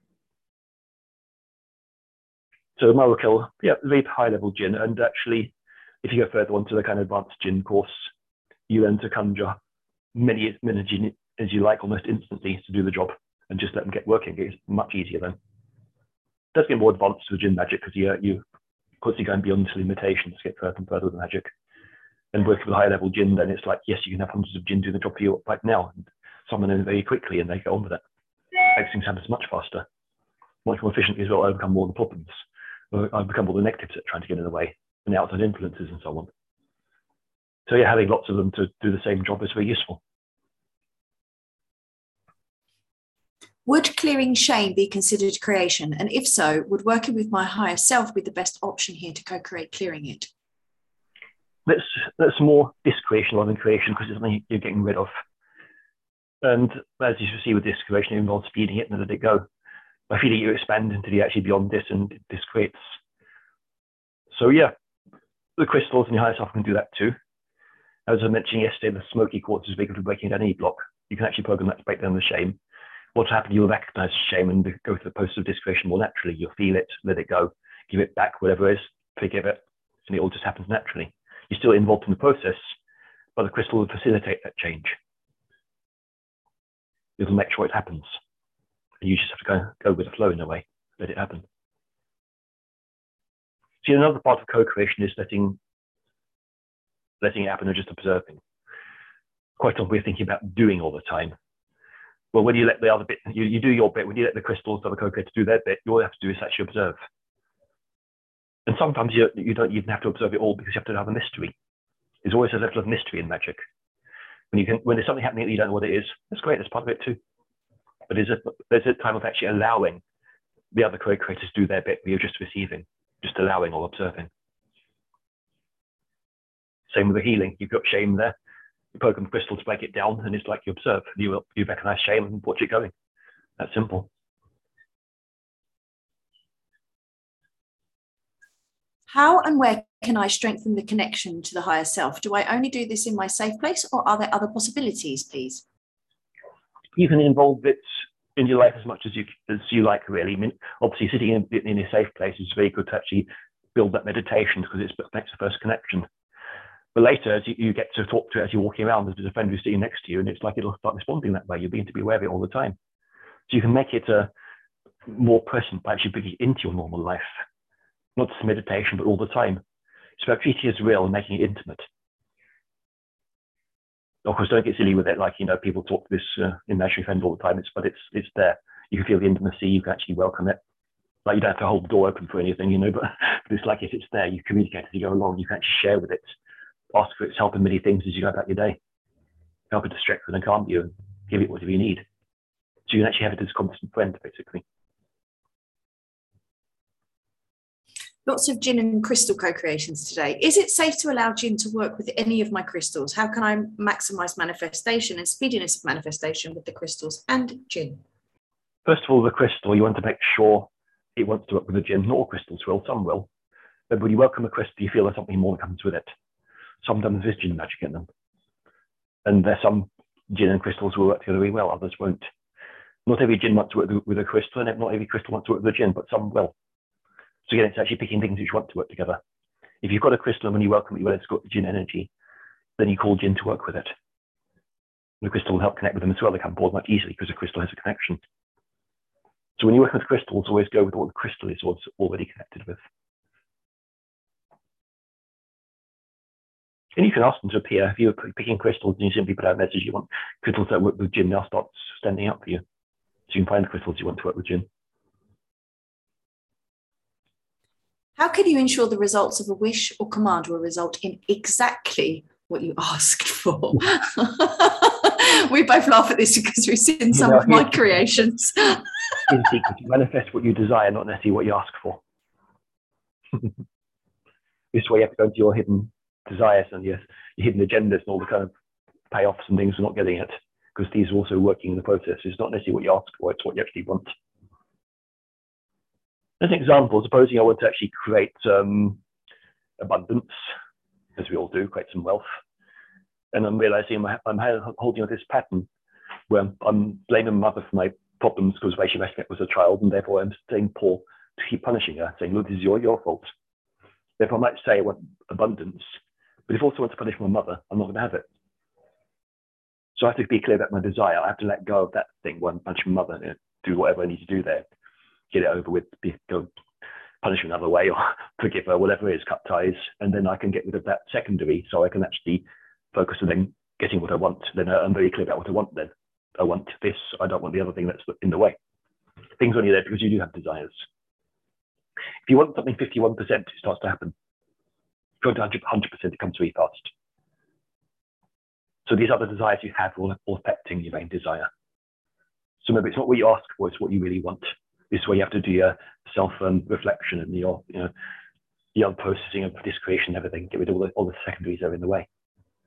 So Mawakil, yeah, very high level jinn, and actually, if you go further on to the kind of advanced jinn course, you learn to conjure many jinn as you like almost instantly to do the job, and just let them get working. It's much easier then. It does get more advanced with jinn magic because you constantly going beyond limitations, get further and further with the magic. And working with a high level jinn, then it's like, yes, you can have hundreds of jinn doing the job for you right now, and summon them very quickly, and they get on with it. Makes things happen much faster, much more efficiently as well. Overcome more of the problems, overcome all the negatives that are trying to get in the way, and the outside influences and so on. So yeah, having lots of them to do the same job is very useful. Would clearing shame be considered creation? And if so, would working with my higher self be the best option here to co-create clearing it? That's more discreation rather than creation, because it's something you're getting rid of. And as you see with discretion, it involves feeding it and let it go. By feeding it, you expand until you're actually beyond this, and this creates. So yeah, the crystals and your higher self can do that too. As I mentioned yesterday, the smoky quartz is big for breaking down any block. You can actually program that to break down the shame. What's happened, you'll recognize shame and go through the process of discretion more naturally. You'll feel it, let it go, give it back, whatever it is, forgive it, and it all just happens naturally. You're still involved in the process, but the crystal will facilitate that change. It'll make sure it happens. And you just have to go with the flow in a way, let it happen. See, another part of co-creation is letting it happen and just observing. Quite often we're thinking about doing all the time. Well, when you let the other bit, you do your bit. When you let the crystals of the co-creator do their bit, all you have to do is actually observe. And sometimes you don't even have to observe it all because you have to have a mystery. There's always a level of mystery in magic. When there's something happening that you don't know what it is, that's great, that's part of it too. But there's a time of actually allowing the other co-creators to do their bit where you're just receiving, just allowing or observing. Same with the healing. You've got shame there. You program the crystal to break it down, and it's like you observe. You recognize shame and watch it going. That's simple. How and where can I strengthen the connection to the higher self? Do I only do this in my safe place, or are there other possibilities, please? You can involve it in your life as much as you like, really. I mean, obviously, sitting in a safe place is very good to actually build that meditation because it makes the first connection. But later, as you get to talk to it as you're walking around, there's a friend who's sitting next to you, and it's like it'll start responding that way. You're beginning to be aware of it all the time. So you can make it more present by actually bringing it into your normal life. Not just meditation, but all the time. It's about treating it as real and making it intimate. Of course, don't get silly with it. Like, people talk to this imaginary friend all the time, but it's there. You can feel the intimacy, you can actually welcome it. Like, you don't have to hold the door open for anything, but it's like if it's there, you communicate as you go along, you can actually share with it. Ask for its help in many things as you go about your day. Help it to strengthen and calm you and give it whatever you need. So you can actually have it as a constant friend, basically. Lots of jinn and crystal co-creations today. Is it safe to allow jinn to work with any of my crystals? How can I maximize manifestation and speediness of manifestation with the crystals and jinn? First of all, the crystal, you want to make sure it wants to work with the jinn. Not all crystals will, some will. But when you welcome a crystal, you feel there's something more that comes with it. Sometimes there's jinn magic in them. And there's some jinn and crystals will work together very well, others won't. Not every jinn wants to work with a crystal, and not every crystal wants to work with a jinn, but some will. So again, it's actually picking things which want to work together. If you've got a crystal and when you welcome it, well, it's got jinn energy, then you call jinn to work with it. The crystal will help connect with them as well. They come on board much easily because the crystal has a connection. So when you work with crystals, always go with what the crystal is already connected with. And you can ask them to appear. If you're picking crystals and you simply put out a message, you want crystals that work with jinn, they'll start standing up for you. So you can find the crystals you want to work with jinn. How can you ensure the results of a wish or command will result in exactly what you asked for? We both laugh at this because we've seen some of my creations. In secret, you manifest what you desire, not necessarily what you ask for. This way you have to go into your hidden desires and your hidden agendas and all the kind of payoffs and things for not getting it, because these are also working in the process. It's not necessarily what you ask for, it's what you actually want. As an example, supposing I want to actually create abundance, as we all do, create some wealth, and I'm realizing I'm holding on this pattern where I'm blaming my mother for my problems because the way she raised me was a child, and therefore I'm staying poor to keep punishing her, saying, look, this is your fault. Therefore, I might say I want abundance, but if I also want to punish my mother, I'm not going to have it. So I have to be clear about my desire. I have to let go of that thing when I punch my mother, do whatever I need to do there, get it over with, go punish her another way or forgive her, whatever it is, cut ties, and then I can get rid of that secondary so I can actually focus on then getting what I want. Then I'm very clear about what I want then. I want this, I don't want the other thing that's in the way. Things only there because you do have desires. If you want something 51%, it starts to happen. If you want 100%, it comes really fast. So these other desires you have are all affecting your main desire. So maybe it's not what you ask for, it's what you really want. This is where you have to do your self-reflection and your processing of this creation and everything. Get rid of all the secondaries that are in the way.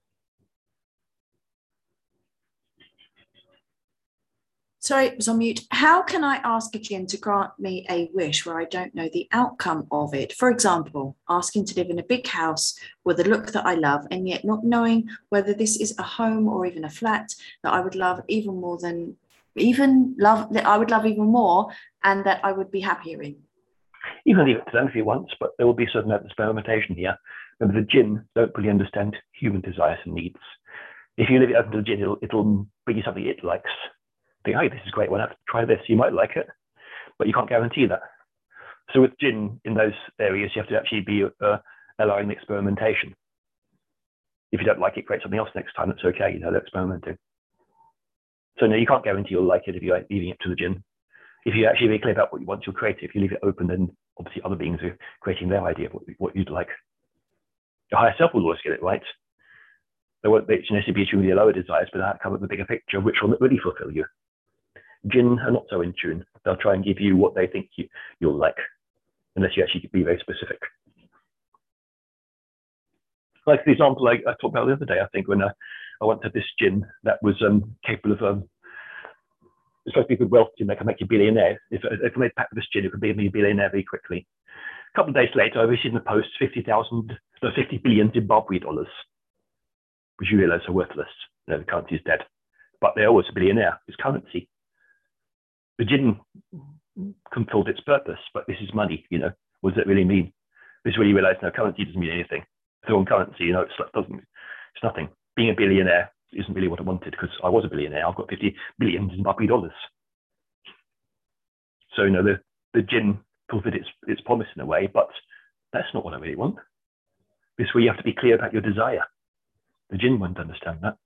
Sorry, it was on mute. How can I ask a jinn to grant me a wish where I don't know the outcome of it? For example, asking to live in a big house with a look that I love, and yet not knowing whether this is a home or even a flat that I would love even more, and that I would be happier in. You can leave it to them if you want, but there will be a certain amount of experimentation here. Remember, the jinn don't really understand human desires and needs. If you leave it open to the jinn, it'll bring you something it likes. Think, hey, this is great, why not try this? You might like it, but you can't guarantee that. So with jinn in those areas, you have to actually be allowing the experimentation. If you don't like it, create something else next time. That's okay, they're experimenting. So no, you can't guarantee you'll like it if you're leaving it to the jinn. If you actually be clear about what you want, you'll create it. If you leave it open, then obviously other beings are creating their idea of what you'd like. Your higher self will always get it right. They won't necessarily be attuned with your lower desires, but that comes with the bigger picture, which will really fulfill you. Jinn are not so in tune. They'll try and give you what they think you'll like, unless you actually be very specific. Like the example I talked about the other day, I think, when I went to this jinn that was capable of, it's supposed to be a good wealth jinn that can make you a billionaire. If I made a pact with this jinn, it could make me a billionaire very quickly. A couple of days later, I received in the post 50 billion Zimbabwe dollars, which you realize are worthless. The currency is dead. But they're always a billionaire. It's currency. The jinn fulfilled its purpose, but this is money, What does it really mean? This is where you realize, no, currency doesn't mean anything. It's on currency, it's nothing. Being a billionaire isn't really what I wanted, because I was a billionaire. I've got 50 billion Zimbabwe dollars. So, the jinn fulfilled its promise in a way, but that's not what I really want. This is where you have to be clear about your desire. The jinn won't understand that.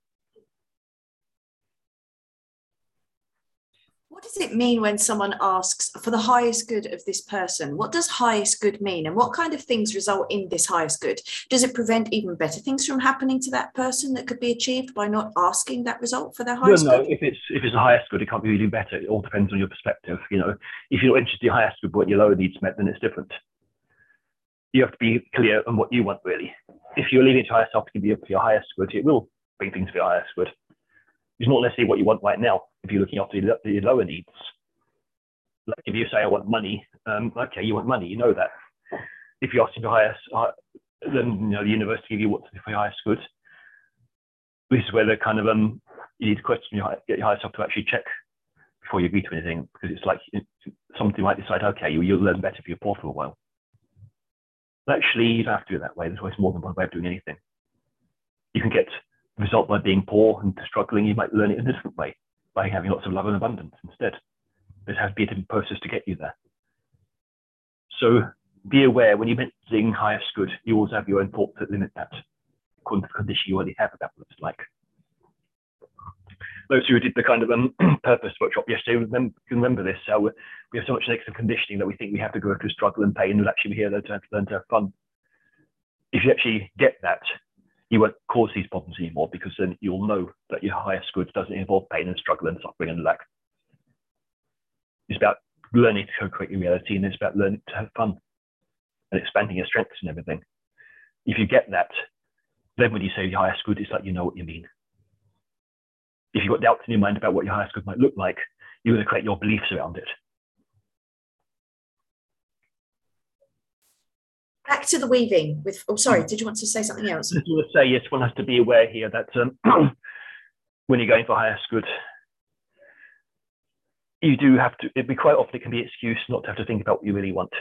What does it mean when someone asks for the highest good of this person? What does highest good mean? And what kind of things result in this highest good? Does it prevent even better things from happening to that person that could be achieved by not asking that result for their highest good? If it's the highest good, it can't be really better. It all depends on your perspective. If you're not interested in your highest good, but your lower needs met, then it's different. You have to be clear on what you want, really. If you're leaving it to higher self to give you your highest good, it will bring things for your highest good. It's not necessarily what you want right now if you're looking after your lower needs. Like if you say, I want money, okay, you want money, you know that. If you're asking for highest, then the universe to give you what's for your highest good. This is where the kind of you need to question get your higher self to actually check before you agree to anything, because it's like somebody might decide, okay, you'll learn better if you're poor for a while. But actually, you don't have to do it that way. There's always more than one way of doing anything. You can get the result by being poor and struggling. You might learn it in a different way, by having lots of love and abundance instead. There has to be a different process to get you there. So be aware when you're mentioning highest good, you always have your own thoughts that limit that. according to the condition you already have about what it's like. Those who did the kind of purpose workshop yesterday can remember this. How we have so much negative conditioning that we think we have to go through struggle and pain, and actually we're here to learn to have fun. If you actually get that, you won't cause these problems anymore, because then you'll know that your highest good doesn't involve pain and struggle and suffering and lack. It's about learning to co-create your reality, and it's about learning to have fun and expanding your strengths and everything. If you get that, then when you say your highest good, it's like you know what you mean. If you've got doubts in your mind about what your highest good might look like, you're going to create your beliefs around it. Back to the weaving with, oh, sorry, did you want to say something else? I just want to say, yes, one has to be aware here that when you're going for highest good, you do have to, quite often it can be an excuse not to have to think about what you really want.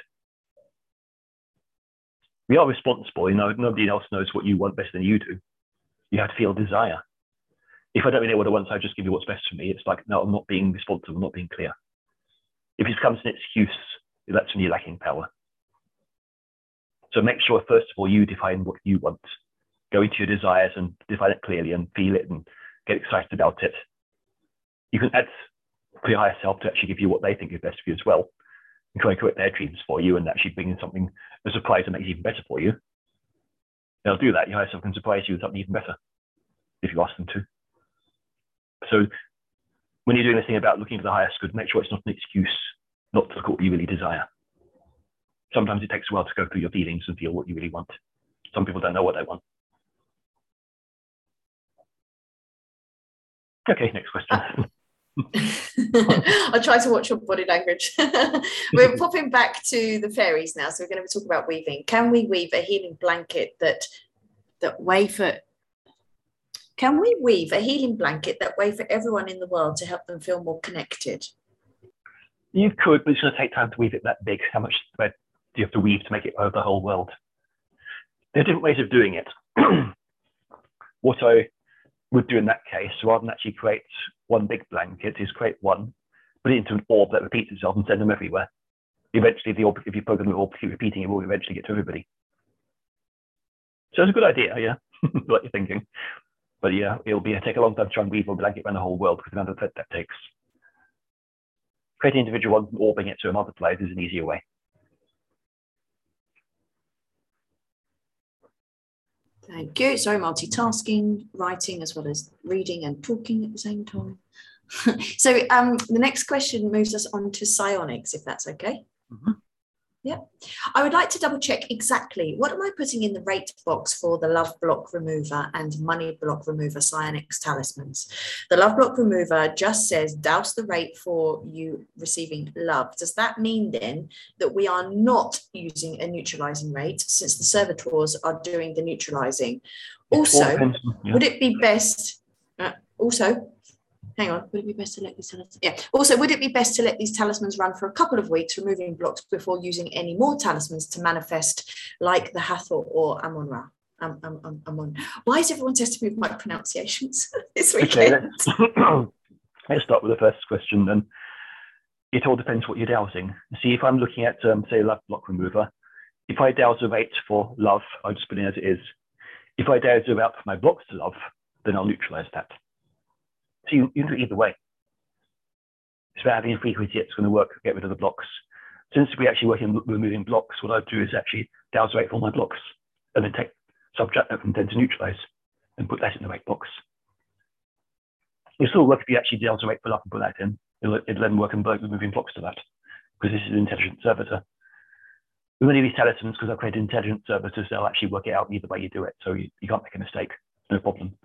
We are responsible, nobody else knows what you want better than you do. You have to feel desire. If I don't really know what I want, so I just give you what's best for me, it's like, no, I'm not being responsible, I'm not being clear. If it becomes an excuse, that's when you're lacking power. So make sure, first of all, you define what you want. Go into your desires and define it clearly and feel it and get excited about it. You can add for your higher self to actually give you what they think is best for you as well, and try and create their dreams for you and actually bring in something, a surprise that makes it even better for you. They'll do that. Your higher self can surprise you with something even better if you ask them to. So when you're doing this thing about looking for the highest good, make sure it's not an excuse not to look at what you really desire. Sometimes it takes a while to go through your feelings and feel what you really want. Some people don't know what they want. Okay, next question. I try to watch your body language. We're popping back to the fairies now, so we're going to talk about weaving. Can we weave a healing blanket that way for? Can we weave a healing blanket that way for everyone in the world to help them feel more connected? You could, but it's going to take time to weave it that big. How much thread do you have to weave to make it over the whole world? There are different ways of doing it. What I would do in that case, rather than actually create one big blanket, is create one, put it into an orb that repeats itself and send them everywhere. Eventually, the orb, if you program the orb to keep repeating, it will eventually get to everybody. So it's a good idea, yeah, what you're thinking. But yeah, it'll take a long time to try and weave a blanket around the whole world because the amount of thread that takes. Creating individual ones and orbing it to a multiplier is an easier way. Thank you. Sorry, multitasking, writing as well as reading and talking at the same time. So the next question moves us on to psionics, if that's okay. Mm-hmm. Yeah. I would like to double check exactly what am I putting in the rate box for the love block remover and money block remover psionics talismans. The love block remover just says douse the rate for you receiving love. Does that mean then that we are not using a neutralizing rate since the servitors are doing the neutralizing? Also, would it be best hang on, would it be best to let these talismans? Yeah. Also, would it be best to let these talismans run for a couple of weeks, removing blocks before using any more talismans to manifest, like the Hathor or Amon-Ra? Amon. Why is everyone testing me with my pronunciations this weekend? Okay, let's start with the first question then. It all depends what you're dowsing. See, if I'm looking at, say, love block remover, if I douse a rate for love, I'll just put it as it is. If I douse a rate for my blocks to love, then I'll neutralize that. So you can do it either way. It's about having a frequency that's going to work, get rid of the blocks. Since we actually work in removing blocks, what I do is actually douse the rate for all my blocks and then subtract that from 10 to neutralize and put that in the rate box. It'll still work if you actually douse the rate for love and put that in. It'll then work in removing blocks to that, because this is an intelligent servitor. With many of these talismans, because I've created intelligent servitors, they'll actually work it out either way you do it, so you can't make a mistake, no problem.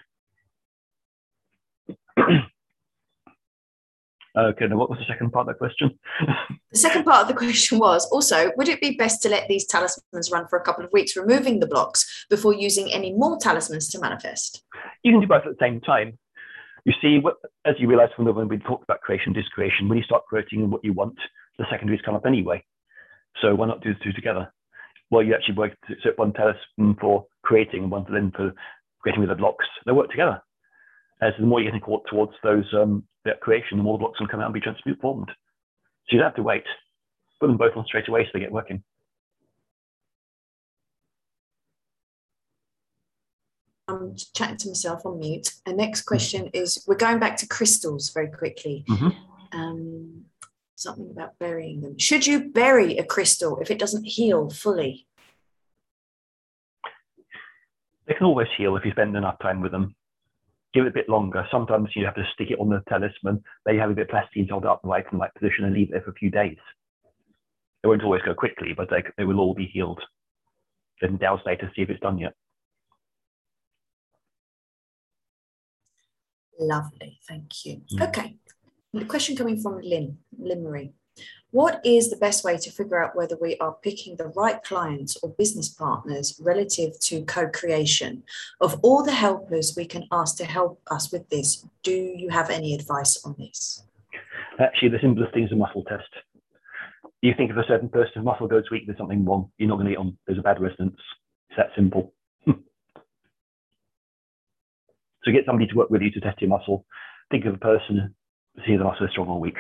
Okay, now what was the second part of that question? The second part of the question was also, would it be best to let these talismans run for a couple of weeks, removing the blocks before using any more talismans to manifest? You can do both at the same time. You see, as you realize from when we talked about creation, discretion, when you start creating what you want, the secondaries come up anyway. So why not do the two together? Well, you actually work one talisman for creating and one then for creating with the blocks. They work together. As the more you're getting caught towards those that creation, the more blocks will come out and be transformed. So you don't have to wait. Put them both on straight away so they get working. I'm chatting to myself on mute. The next question is, we're going back to crystals very quickly. Something about burying them. Should you bury a crystal if it doesn't heal fully? They can always heal if you spend enough time with them. Give it a bit longer. Sometimes you have to stick it on the talisman. They have a bit of plasticine held up in the right position and leave it there for a few days. It won't always go quickly, but they will all be healed. Then douse later, see if it's done yet. Lovely, thank you. Okay, the question coming from Lynn Marie. What is the best way to figure out whether we are picking the right clients or business partners relative to co-creation? Of all the helpers we can ask to help us with this, do you have any advice on this? Actually, the simplest thing is a muscle test. You think if a certain person's muscle goes weak, there's something wrong. You're not going to get on. There's a bad resonance. It's that simple. So get somebody to work with you to test your muscle. Think of a person, see if the muscle is strong or weak.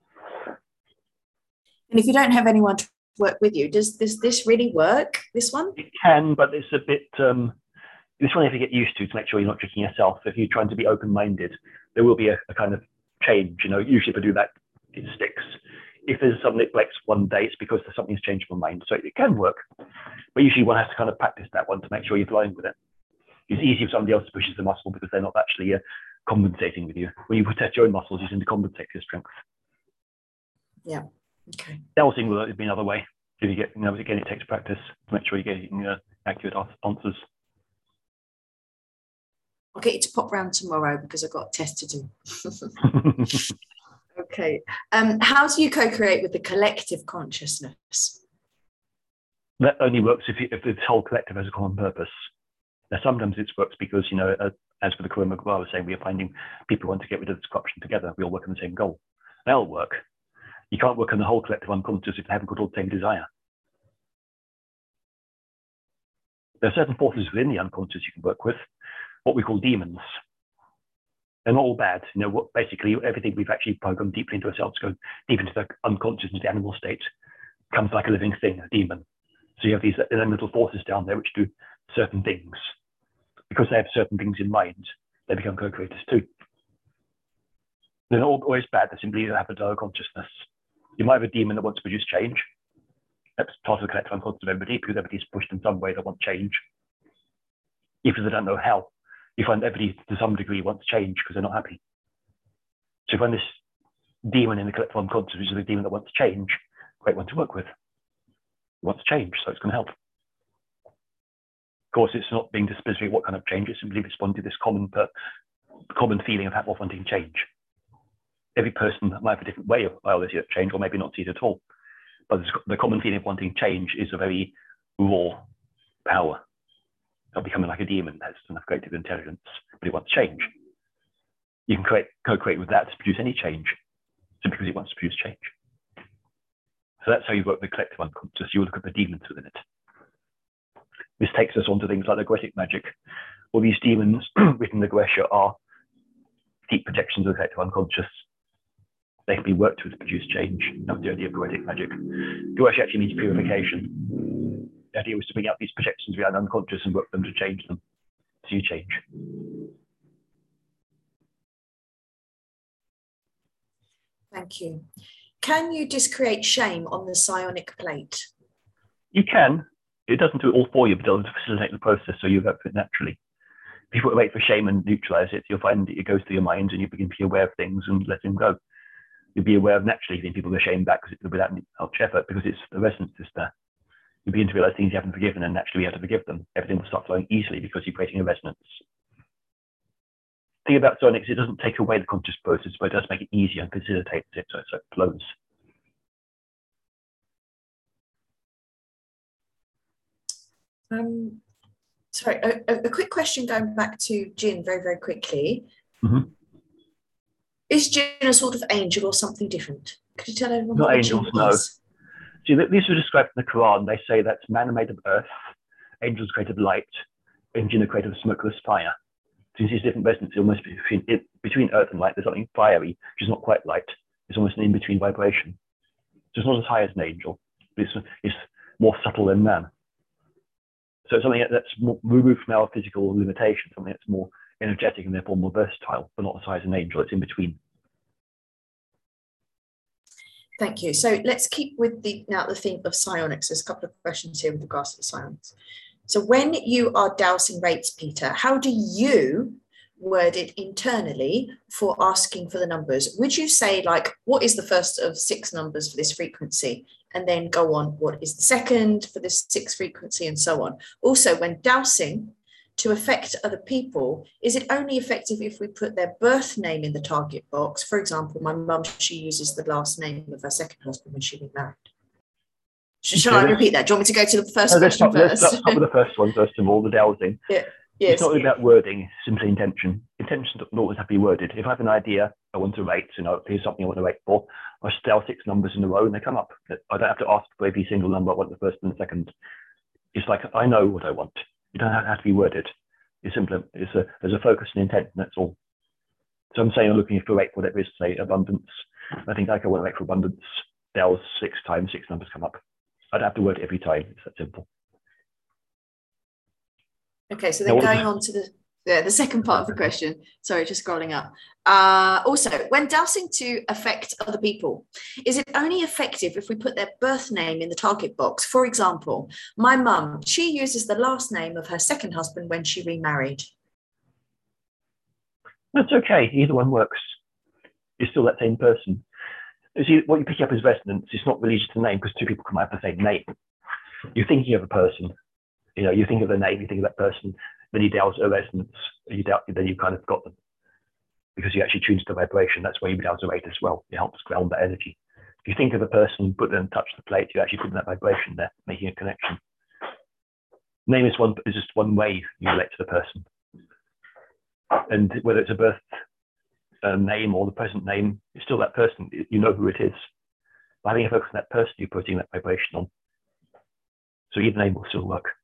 And if you don't have anyone to work with you, does this really work, this one? It can, but it's a bit, this one you have to get used to make sure you're not tricking yourself. If you're trying to be open-minded, there will be a kind of change. You know, usually if I do that, it sticks. If there's something that breaks one day, it's because there's something's changed in my mind. So it can work, but usually one has to kind of practice that one to make sure you're flowing with it. It's easy if somebody else pushes the muscle because they're not actually compensating with you. When you test your own muscles, you tend to compensate for your strength. Yeah. Okay. Dowsing will be another way. If you get, again, it takes practice to make sure you're getting accurate answers. I'll get you to pop round tomorrow because I've got a test to do. Okay. How do you co-create with the collective consciousness? That only works if this whole collective has a common purpose. Now, sometimes it works because, as for the Kuren Magua was saying, we are finding people who want to get rid of this corruption together. We all work on the same goal. That'll work. You can't work on the whole collective unconscious if they haven't got all the same desire. There are certain forces within the unconscious you can work with, what we call demons. They're not all bad. Basically everything we've actually programmed deeply into ourselves, go deep into the unconscious, into the animal state, comes like a living thing, a demon. So you have these elemental forces down there which do certain things. Because they have certain things in mind, they become co-creators too. They're not always bad, they simply have a lower consciousness. You might have a demon that wants to produce change. That's part of the collective unconscious of everybody, because everybody's pushed in some way they want change. Even if they don't know how, you find everybody to some degree wants change because they're not happy. So you find this demon in the collective unconscious, which is a demon that wants change, great one to work with. It wants change, so it's going to help. Of course, it's not being specific what kind of change, it's simply responding to this common feeling of wanting change. Every person might have a different way of biology of change, or maybe not see it at all. But the common feeling of wanting change is a very raw power. Of becoming like a demon, has enough creative intelligence, but it wants change. You can co-create with that to produce any change, simply because it wants to produce change. So that's how you work with the collective unconscious. You look at the demons within it. This takes us on to things like the Goetic magic. All these demons within the Goetia are deep projections of the collective unconscious. They can be worked with to produce change. That's the idea of Goetic magic. Goetia actually means purification. The idea was to bring out these projections behind unconscious and work them to change them. So you change. Thank you. Can you discreate shame on the psionic plate? You can. It doesn't do it all for you, but it'll facilitate the process so you work with it naturally. If you wait for shame and neutralize it, you'll find that it goes through your mind and you begin to be aware of things and let them go. You'll be aware of naturally getting people ashamed back without much effort, because it's the resonance is there. You begin to realize things you haven't forgiven, and naturally you have to forgive them. Everything will start flowing easily because you're creating a resonance. The thing about psionics, it doesn't take away the conscious process, but it does make it easier and facilitates it so it flows. Sorry, a quick question going back to Jin very, very quickly. Mm-hmm. Is Jin a sort of angel or something different? Could you tell everyone Not what angels, Jin no. is? See, these are described in the Quran. They say that man are made of earth, angels created of light, and jinn are created of smokeless fire. So you see different resonances almost between earth and light. There's something fiery, which is not quite light. It's almost an in-between vibration. So it's not as high as an angel, but it's more subtle than man. So something that's more removed from our physical limitation, something that's more energetic and therefore more versatile, but not the size of an angel. It's in between. Thank you. So let's keep with the theme of psionics. There's a couple of questions here with regards to the psionics. So when you are dowsing rates, Peter, how do you word it internally for asking for the numbers? Would you say, like, what is the first of 6 numbers for this frequency? And then go on, what is the second for this 6th frequency, and so on. Also, when dowsing to affect other people, is it only effective if we put their birth name in the target box? For example, my mum, she uses the last name of her second husband when she remarried. Shall I repeat that? Do you want me to go to the first question first? Let's start with the first one, first of all, the dowsing. Yeah. Yes. It's not really about wording, it's simply intention. Intention doesn't always have to be worded. If I have an idea, I want to rate, here's something I want to rate for, I just dial 6 numbers in a row and they come up. I don't have to ask for every single number I want the first and the second. It's like, I know what I want. It doesn't have to be worded. It's simpler. There's a focus and intent, and that's all. So I'm saying I'm looking for rate for whatever is, say, abundance. I think I want to rate for abundance. Dial 6 times, 6 numbers come up. I don't have to word it every time. It's that simple. Okay, so then going on to the second part of the question. Sorry, just scrolling up. Also, when dowsing to affect other people, is it only effective if we put their birth name in the target box? For example, my mum, she uses the last name of her second husband when she remarried. That's okay. Either one works. You're still that same person. You see, what you pick up as resonance is not really just a name, because 2 people can have the same name. You're thinking of a person. You think of the name, you think of that person, then you dial a resonance, then you kind of got them. Because you actually tune to the vibration. That's why you dial a rate as well. It helps ground that energy. If you think of a person, put them, touch the plate, you actually put that vibration there, making a connection. Name is just one way you relate to the person. And whether it's a birth name or the present name, it's still that person. You know who it is. By having a focus on that person, you're putting that vibration on. So either name will still work.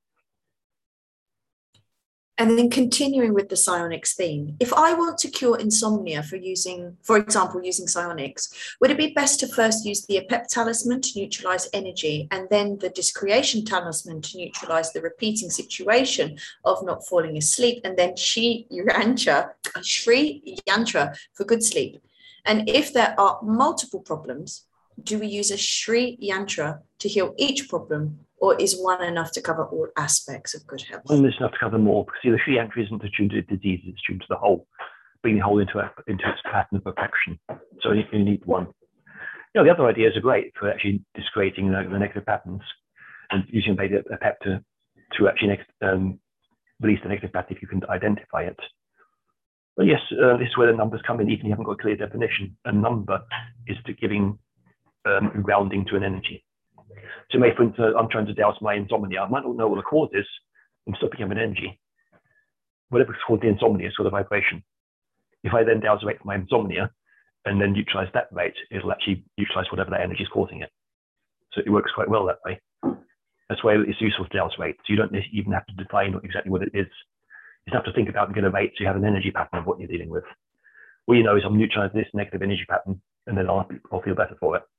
And then continuing with the psionics theme, if I want to cure insomnia for example, using psionics, would it be best to first use the Apep talisman to neutralize energy, and then the discreation talisman to neutralize the repeating situation of not falling asleep, and then Sri Yantra for good sleep? And if there are multiple problems, do we use a Sri Yantra to heal each problem, or is one enough to cover all aspects of good health? One is enough to cover more, because the Sri Yantra isn't attuned to disease, it's attuned to the whole, bringing the whole into its pattern of perfection. So you need one. The other ideas are great for actually discreating the negative patterns and using maybe a PEP to actually release the negative pattern if you can identify it. But yes, this is where the numbers come in, even if you haven't got a clear definition. A number is giving grounding to an energy. So maybe, for instance, I'm trying to douse my insomnia. I might not know what the cause is. I'm still picking up an energy. Whatever's caused the insomnia is sort of vibration. If I then douse a rate for my insomnia and then neutralize that rate, it'll actually neutralize whatever that energy is causing it. So it works quite well that way. That's why it's useful to douse rates. You don't even have to define exactly what it is. You just have to think about and get a rate so you have an energy pattern of what you're dealing with. All you know is I'm neutralizing this negative energy pattern, and then I'll feel better for it.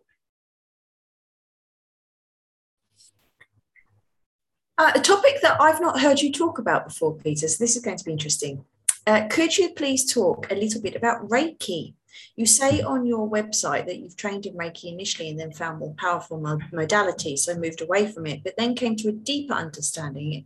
A topic that I've not heard you talk about before, Peter, so this is going to be interesting. Could you please talk a little bit about Reiki? You say on your website that you've trained in Reiki initially and then found more powerful modalities, so moved away from it, but then came to a deeper understanding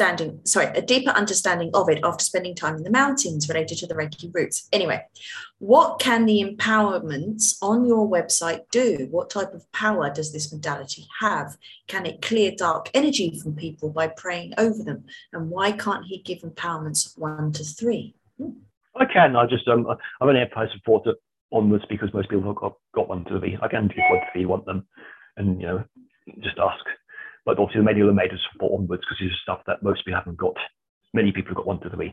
of it after spending time in the mountains related to the Reiki roots. Anyway, what can the empowerments on your website do? What type of power does this modality have? Can it clear dark energy from people by praying over them? And why can't he give empowerments 1 to 3? I can. I just I'm only advise support onwards because most people have got 1 to 3. I can do 1 to 3, want them, and just ask. But obviously, the many are made of support onwards because it's stuff that most people haven't got. Many people have got 1 to 3.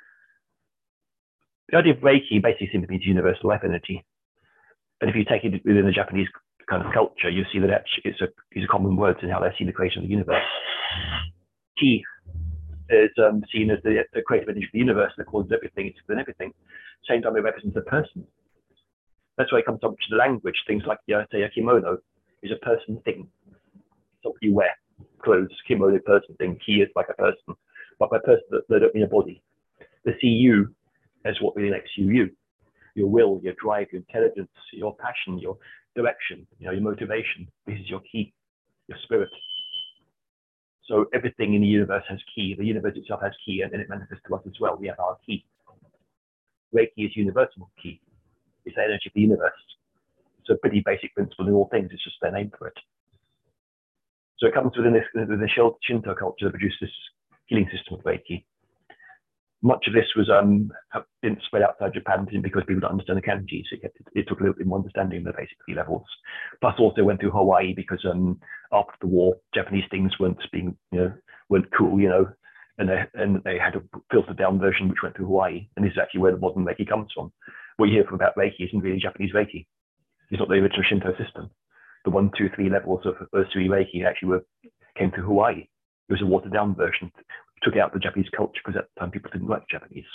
The idea of Reiki basically simply means universal life energy. And if you take it within the Japanese kind of culture, you see that it's a common word in how they see the creation of the universe. Ki is seen as the creative energy of the universe that causes everything, it's within everything. Same time, it represents a person. That's why it comes up to the language. Things like, say, a kimono is a person thing. It's what you wear. clothes, kimono, person thing. Ki is like a person, but by person, they don't mean a body. The CU is what really makes you. Your will, your drive, your intelligence, your passion, your direction, your motivation. This is your ki, your spirit. So everything in the universe has ki. The universe itself has ki, and it manifests to us as well. We have our ki. Reiki is universal ki. It's the energy of the universe. It's a pretty basic principle in all things. It's just their name for it. So it comes within the Shinto culture that produced this healing system of Reiki. Much of this was didn't spread outside Japan because people don't understand the kanji, so it took a little bit more understanding of the basic levels. Plus, also went through Hawaii because after the war, Japanese things weren't cool, and they had a filtered down version which went through Hawaii. And this is actually where the modern Reiki comes from. What you hear from about Reiki isn't really Japanese Reiki. It's not the original Shinto system. The 1, 2, 3 levels of Usui Reiki actually came through Hawaii. It was a watered down version. Took out the Japanese culture because at the time people didn't like Japanese.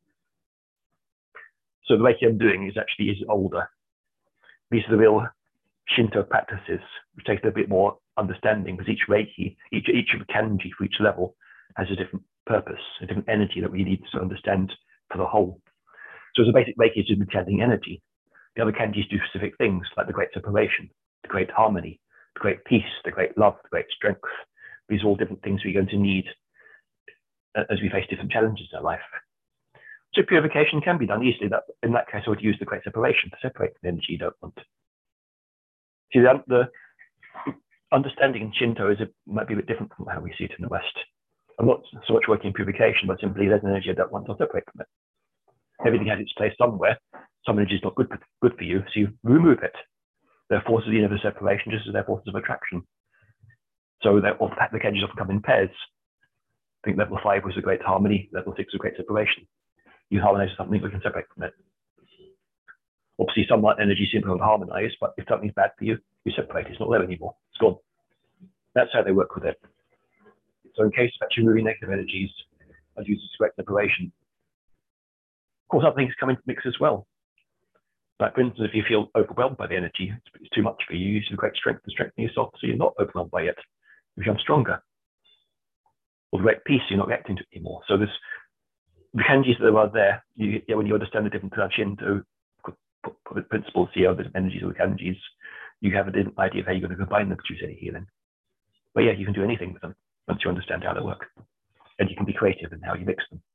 So the Reiki I'm doing is older. These are the real Shinto practices, which take a bit more understanding because each Reiki, each of the kanji for each level has a different purpose, a different energy that we need to understand for the whole. So the basic Reiki is just channeling energy. The other kanjis do specific things like the great separation, the great harmony, the great peace, the great love, the great strength. These are all different things we're going to need as we face different challenges in our life. So purification can be done easily. In that case, I would use the great separation to separate the energy you don't want. See, the understanding in Shinto might be a bit different from how we see it in the West. I'm not so much working in purification, but simply there's an energy I don't want to separate from it. Everything has its place somewhere. Some energy is not good for you, so you remove it. There are forces of the universe of separation just as there are forces of attraction. So the kanjis often come in pairs. I think level 5 was a great harmony, level 6 was a great separation. You harmonize something, we can separate from it. Obviously, some energy simply won't harmonize, but if something's bad for you, you separate. It's not there anymore. It's gone. That's how they work with it. So in case of actually moving negative energies, I'd use this great separation. Of course, other things come into mix as well. Like, for instance, if you feel overwhelmed by the energy, it's too much for you, use the great strength to strengthen yourself so you're not overwhelmed by it. You become stronger. Or the great peace, you're not reacting to it anymore. So the kanjis that are there, when you understand the different Shinto principles, the energies of the kanjis, you have a different idea of how you're going to combine them to produce any healing. But yeah, you can do anything with them once you understand how they work. And you can be creative in how you mix them.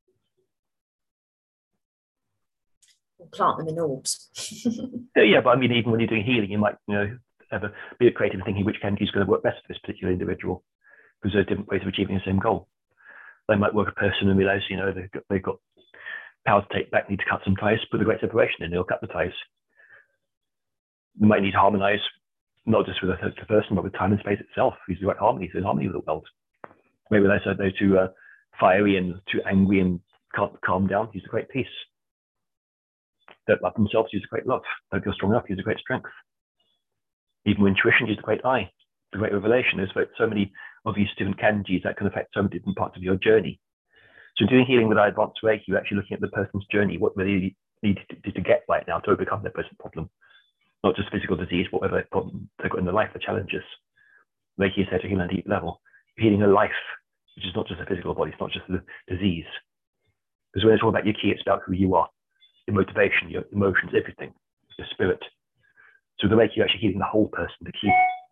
We'll plant them in orbs. Yeah, but I mean, even when you're doing healing, you might have a bit of creative thinking which kanji is going to work best for this particular individual, because there's different ways of achieving the same goal. They might work a person and realize, they've got power to take back, need to cut some ties, put the great separation in, they'll cut the ties. They might need to harmonize, not just with the person, but with time and space itself. Use the right harmony, so harmony with the world. Maybe they're too fiery and too angry and can't calm down, use the great peace. Don't love themselves, use the great love. Don't feel strong enough, use the great strength. Even with intuition, use the great eye, the great revelation. There's so many of these different kanjis that can affect so many different parts of your journey. So doing healing with advanced Reiki, you're actually looking at the person's journey, what they need to get right now to overcome their present problem. Not just physical disease, but whatever problem they've got in their life, the challenges. Reiki is there to heal on a deep level. You're healing a life, which is not just a physical body, it's not just the disease. Because when it's all about your ki, it's about who you are, your motivation, your emotions, everything, your spirit. So the Reiki, you're actually healing the whole person, the ki.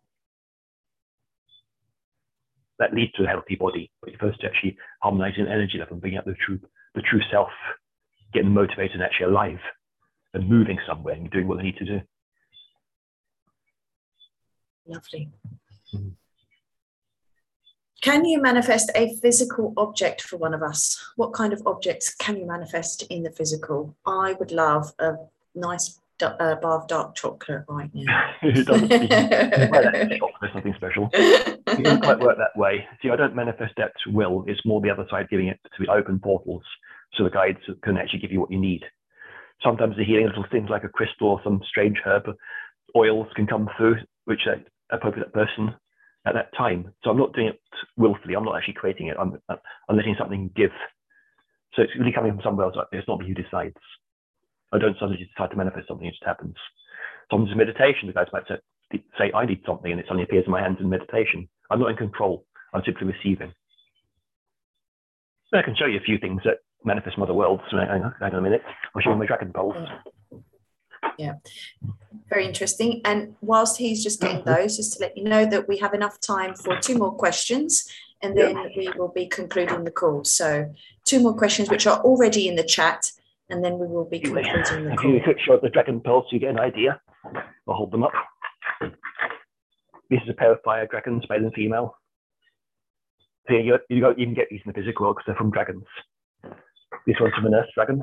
That leads to a healthy body, but you're first actually harmonizing energy level and bringing out the true self, getting motivated and actually alive and moving somewhere and doing what they need to do. Lovely. Mm-hmm. Can you manifest a physical object for one of us? What kind of objects can you manifest in the physical? I would love a nice bar of dark chocolate right now. It doesn't chocolate, something special. It doesn't quite work that way. See, I don't manifest that to will. It's more the other side, giving it to open portals so the guides can actually give you what you need. Sometimes the healing little things like a crystal or some strange herb oils can come through, which are appropriate person at that time. So I'm not doing it willfully. I'm not actually creating it. I'm letting something give. So it's really coming from somewhere else. It's not me who decides. I don't suddenly decide to manifest something, it just happens. Sometimes in meditation, the guys might say, I need something, and it suddenly appears in my hands in meditation. I'm not in control. I'm simply receiving. So I can show you a few things that manifest from other worlds. Hang on a minute. I'll show you my dragon pearls. Yeah, very interesting. And whilst he's just getting those, just to let you know that we have enough time for 2 more questions, and then we will be concluding the call. So 2 more questions, which are already in the chat, and then we will be concluding the call. If you quick shot the dragon pearls, you get an idea. I'll hold them up. This is a pair of fire dragons, male and female. So you don't even get these in the physical world because they're from dragons. This one's from an earth dragon.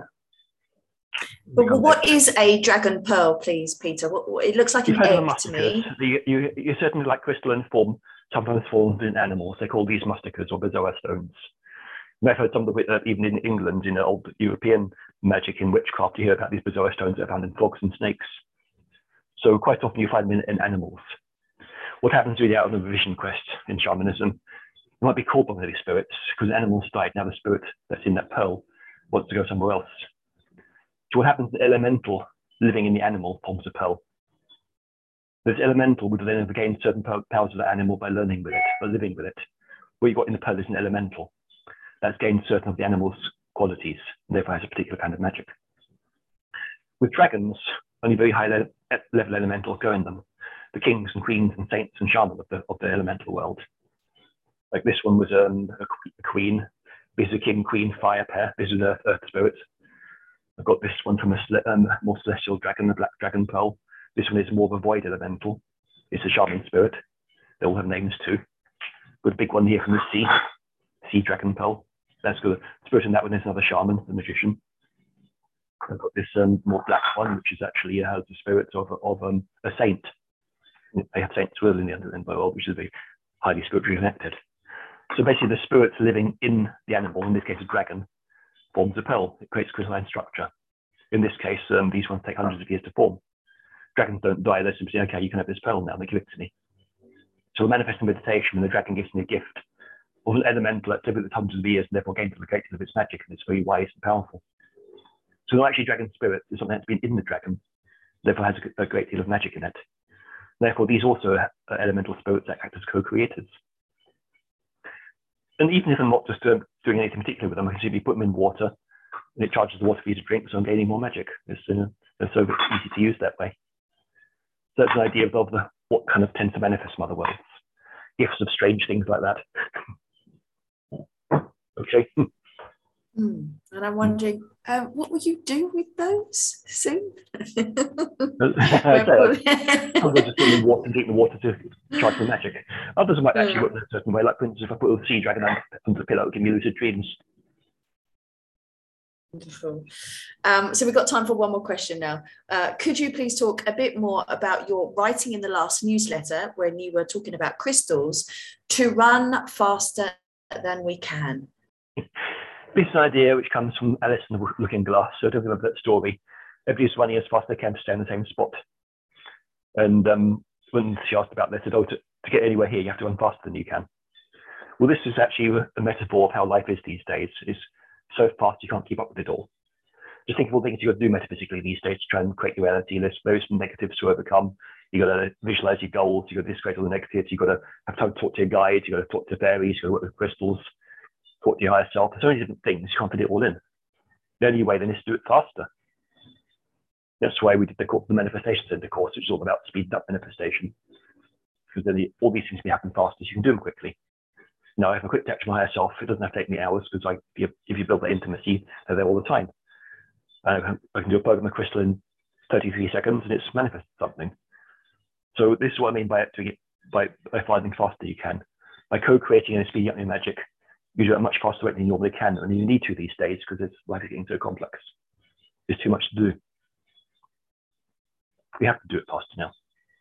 But what is a dragon pearl, please, Peter? It looks like an egg to me. You certainly like crystalline form, sometimes formed in animals. They call these musticas or bezoar stones. And I've heard some of it even in England, in old European magic in witchcraft, you hear about these bezoar stones that are found in frogs and snakes. So quite often you find them in animals. What happens really out of the vision quest in shamanism, it might be called by the spirits because animals died. Now the spirit that's in that pearl wants to go somewhere else. So what happens, the elemental living in the animal forms a pearl. This elemental would then have gained certain powers of the animal by learning with it, by living with it. What you've got in the pearl is an elemental that's gained certain of the animal's qualities, and therefore has a particular kind of magic. With dragons, only very high level elementals go in them. The kings and queens and saints and shamans of the elemental world. Like this one was a queen. This is a king, queen, fire pair. This is an earth spirit. I've got this one from a more celestial dragon, the black dragon pearl. This one is more of a void elemental. It's a shaman spirit. They all have names too. Got a big one here from the sea dragon pearl. That's good. The spirit in that one is another shaman, the magician. I've got this more black one, which is actually has the spirit of a saint. They have saints within the underlying world, which is very highly spiritually connected. So basically, the spirits living in the animal, in this case a dragon, forms a pearl. It creates a crystalline structure. In this case, these ones take hundreds of years to form. Dragons don't die. They simply say, okay, you can have this pearl now. They give it to me. So we manifest in meditation, and the dragon gives me a gift of an elemental that's lived with hundreds of years and therefore gained the greatness of its magic, and it's very wise and powerful. So not actually dragon spirit is something that's been in the dragon, therefore has a great deal of magic in it. Therefore, these also are elemental spirits that act as co-creators. And even if I'm not just doing anything particular with them, I can simply put them in water, and it charges the water for you to drink, so I'm gaining more magic. It's so easy to use that way. So that's an idea of what kind of tends to manifest from other worlds. Gifts of strange things like that. Okay. And I'm wondering, what will you do with those soon? I'm just drink the water to charge the magic. Others might actually work in a certain way. Like, for instance, if I put a sea dragon under the pillow, it will give me lucid dreams. Wonderful. So we've got time for one more question now. Could you please talk a bit more about your writing in the last newsletter when you were talking about crystals to run faster than we can? This is an idea which comes from Alice in the Looking Glass. So I don't remember that story. Everybody's running as fast as they can to stay in the same spot. And when she asked about this, I said, oh, to get anywhere here, you have to run faster than you can. Well, this is actually a metaphor of how life is these days. It's so fast you can't keep up with it all. Just think of all the things you've got to do metaphysically these days to try and create your reality. There's various negatives to overcome. You've got to visualize your goals. You've got to discredit all the negatives. You've got to have time to talk to your guides. You've got to talk to fairies. You've got to work with crystals. Talk to your higher self. There's so many different things. You can't fit it all in. The only way then is to do it faster. That's why we did the Manifestation Center course, which is all about speeding up manifestation. Because then all these things can happen faster, so you can do them quickly. Now, if I quick touch my higher self, it doesn't have to take me hours, because if you build that intimacy, they're there all the time. I can do a program of crystal in 33 seconds, and it's manifested something. So this is what I mean by finding faster you can. By co-creating and speeding up your magic, you do it at a much faster rate than you normally can, and you need to these days because life is getting so complex. There's too much to do. We have to do it faster now.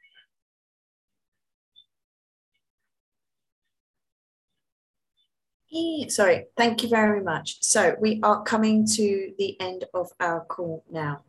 Sorry, thank you very much. So we are coming to the end of our call now.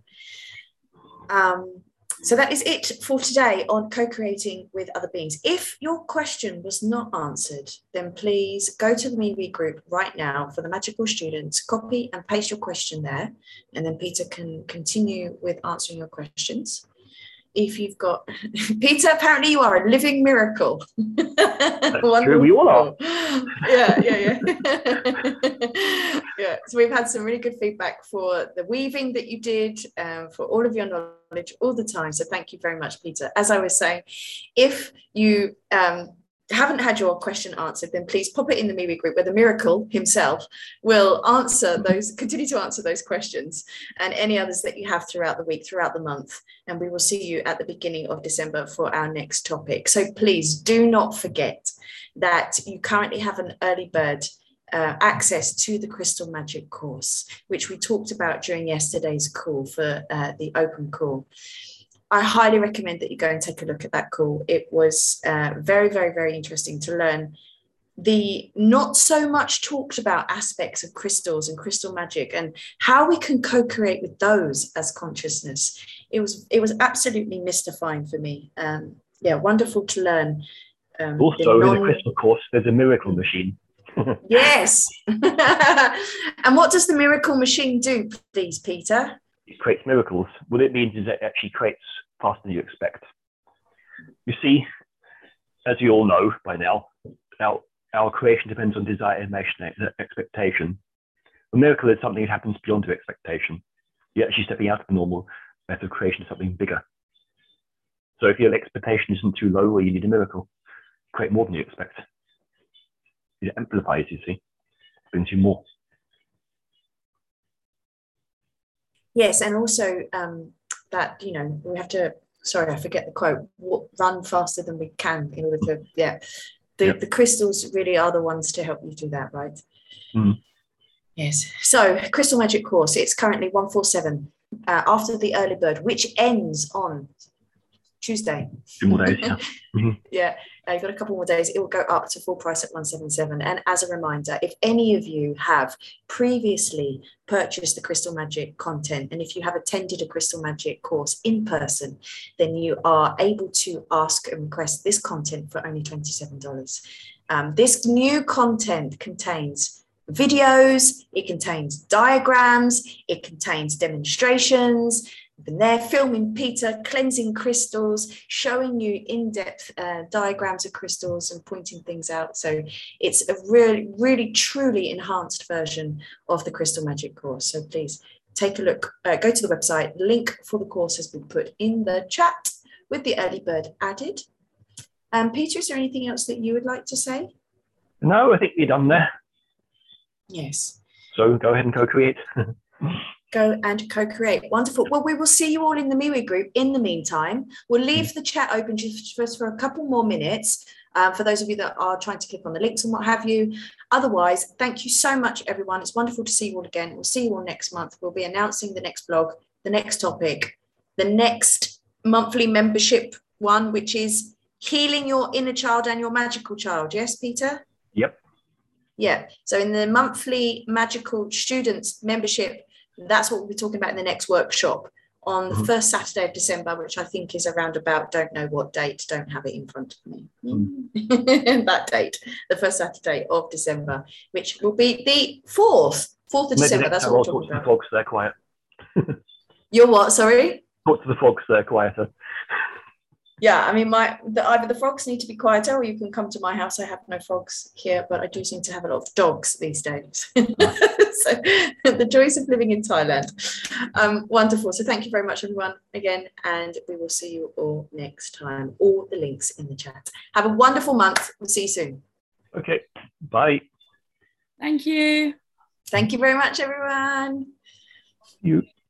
So that is it for today on co-creating with other beings. If your question was not answered, then please go to the MeWe group right now for the magical students, copy and paste your question there, and then Peter can continue with answering your questions. if you've got Peter, apparently you are a living miracle. That's true, we all are. Yeah. Yeah. So we've had some really good feedback for the weaving that you did, for all of your knowledge all the time. So thank you very much, Peter. As I was saying, if you haven't had your question answered, then please pop it in the MeWe group where the miracle himself will continue to answer those questions and any others that you have throughout the week, throughout the month. And we will see you at the beginning of December for our next topic. So please do not forget that you currently have an early bird access to the Crystal Magic course, which we talked about during yesterday's call for the open call. I highly recommend that you go and take a look at that call. It was very, very, very interesting to learn the not so much talked about aspects of crystals and crystal magic and how we can co-create with those as consciousness. It was absolutely mystifying for me. Wonderful to learn. Also, in the crystal course, there's a miracle machine. Yes. And what does the miracle machine do, please, Peter? It creates miracles. What it means is it actually creates faster than you expect. You see, as you all know by now, our creation depends on desire, imagination, expectation. A miracle is something that happens beyond your expectation. You're actually stepping out of the normal method of creation to something bigger. So if your expectation isn't too low, or you need a miracle, create more than you expect. It amplifies, you see, brings you more. Yes, and also that, we have to, sorry, I forget the quote, run faster than we can in order to, the crystals really are the ones to help you do that, right? Mm. Yes. So Crystal Magic course, it's currently 147 after the early bird, which ends on Tuesday. 2 more days, yeah. Mm-hmm. Yeah, you've got a couple more days. It will go up to full price at 177. And as a reminder, if any of you have previously purchased the Crystal Magic content, and if you have attended a Crystal Magic course in person, then you are able to ask and request this content for only $27. This new content contains videos, it contains diagrams, it contains demonstrations. Been there filming Peter cleansing crystals, showing you in-depth diagrams of crystals and pointing things out. So it's a really, really, truly enhanced version of the Crystal Magic course. So please take a look, go to the website. Link for the course has been put in the chat with the early bird added. Peter, is there anything else that you would like to say? No, I think we're done there. Yes. So go ahead and co-create. Go and co-create. Wonderful. Well, we will see you all in the MeWe group. In the meantime, we'll leave the chat open just for a couple more minutes for those of you that are trying to click on the links and what have you. Otherwise, thank you so much, everyone. It's wonderful to see you all again. We'll see you all next month. We'll be announcing the next blog, the next topic, the next monthly membership one, which is healing your inner child and your magical child. Yes, Peter? Yep. Yeah. So in the monthly magical students membership, that's what we'll be talking about in the next workshop on the first Saturday of December, which I think is around about, don't know what date, don't have it in front of me. That date, the first Saturday of December, which will be the 4th of December. That's what we're talking about. The frogs, they're quiet. You're what, sorry? Talk to the frogs, they're quieter. Yeah, I mean, either the frogs need to be quieter or you can come to my house. I have no frogs here, but I do seem to have a lot of dogs these days. So the joys of living in Thailand. Wonderful. So thank you very much, everyone, again, and we will see you all next time. All the links in the chat. Have a wonderful month. We'll see you soon. Okay, bye. Thank you. Thank you very much, everyone. You.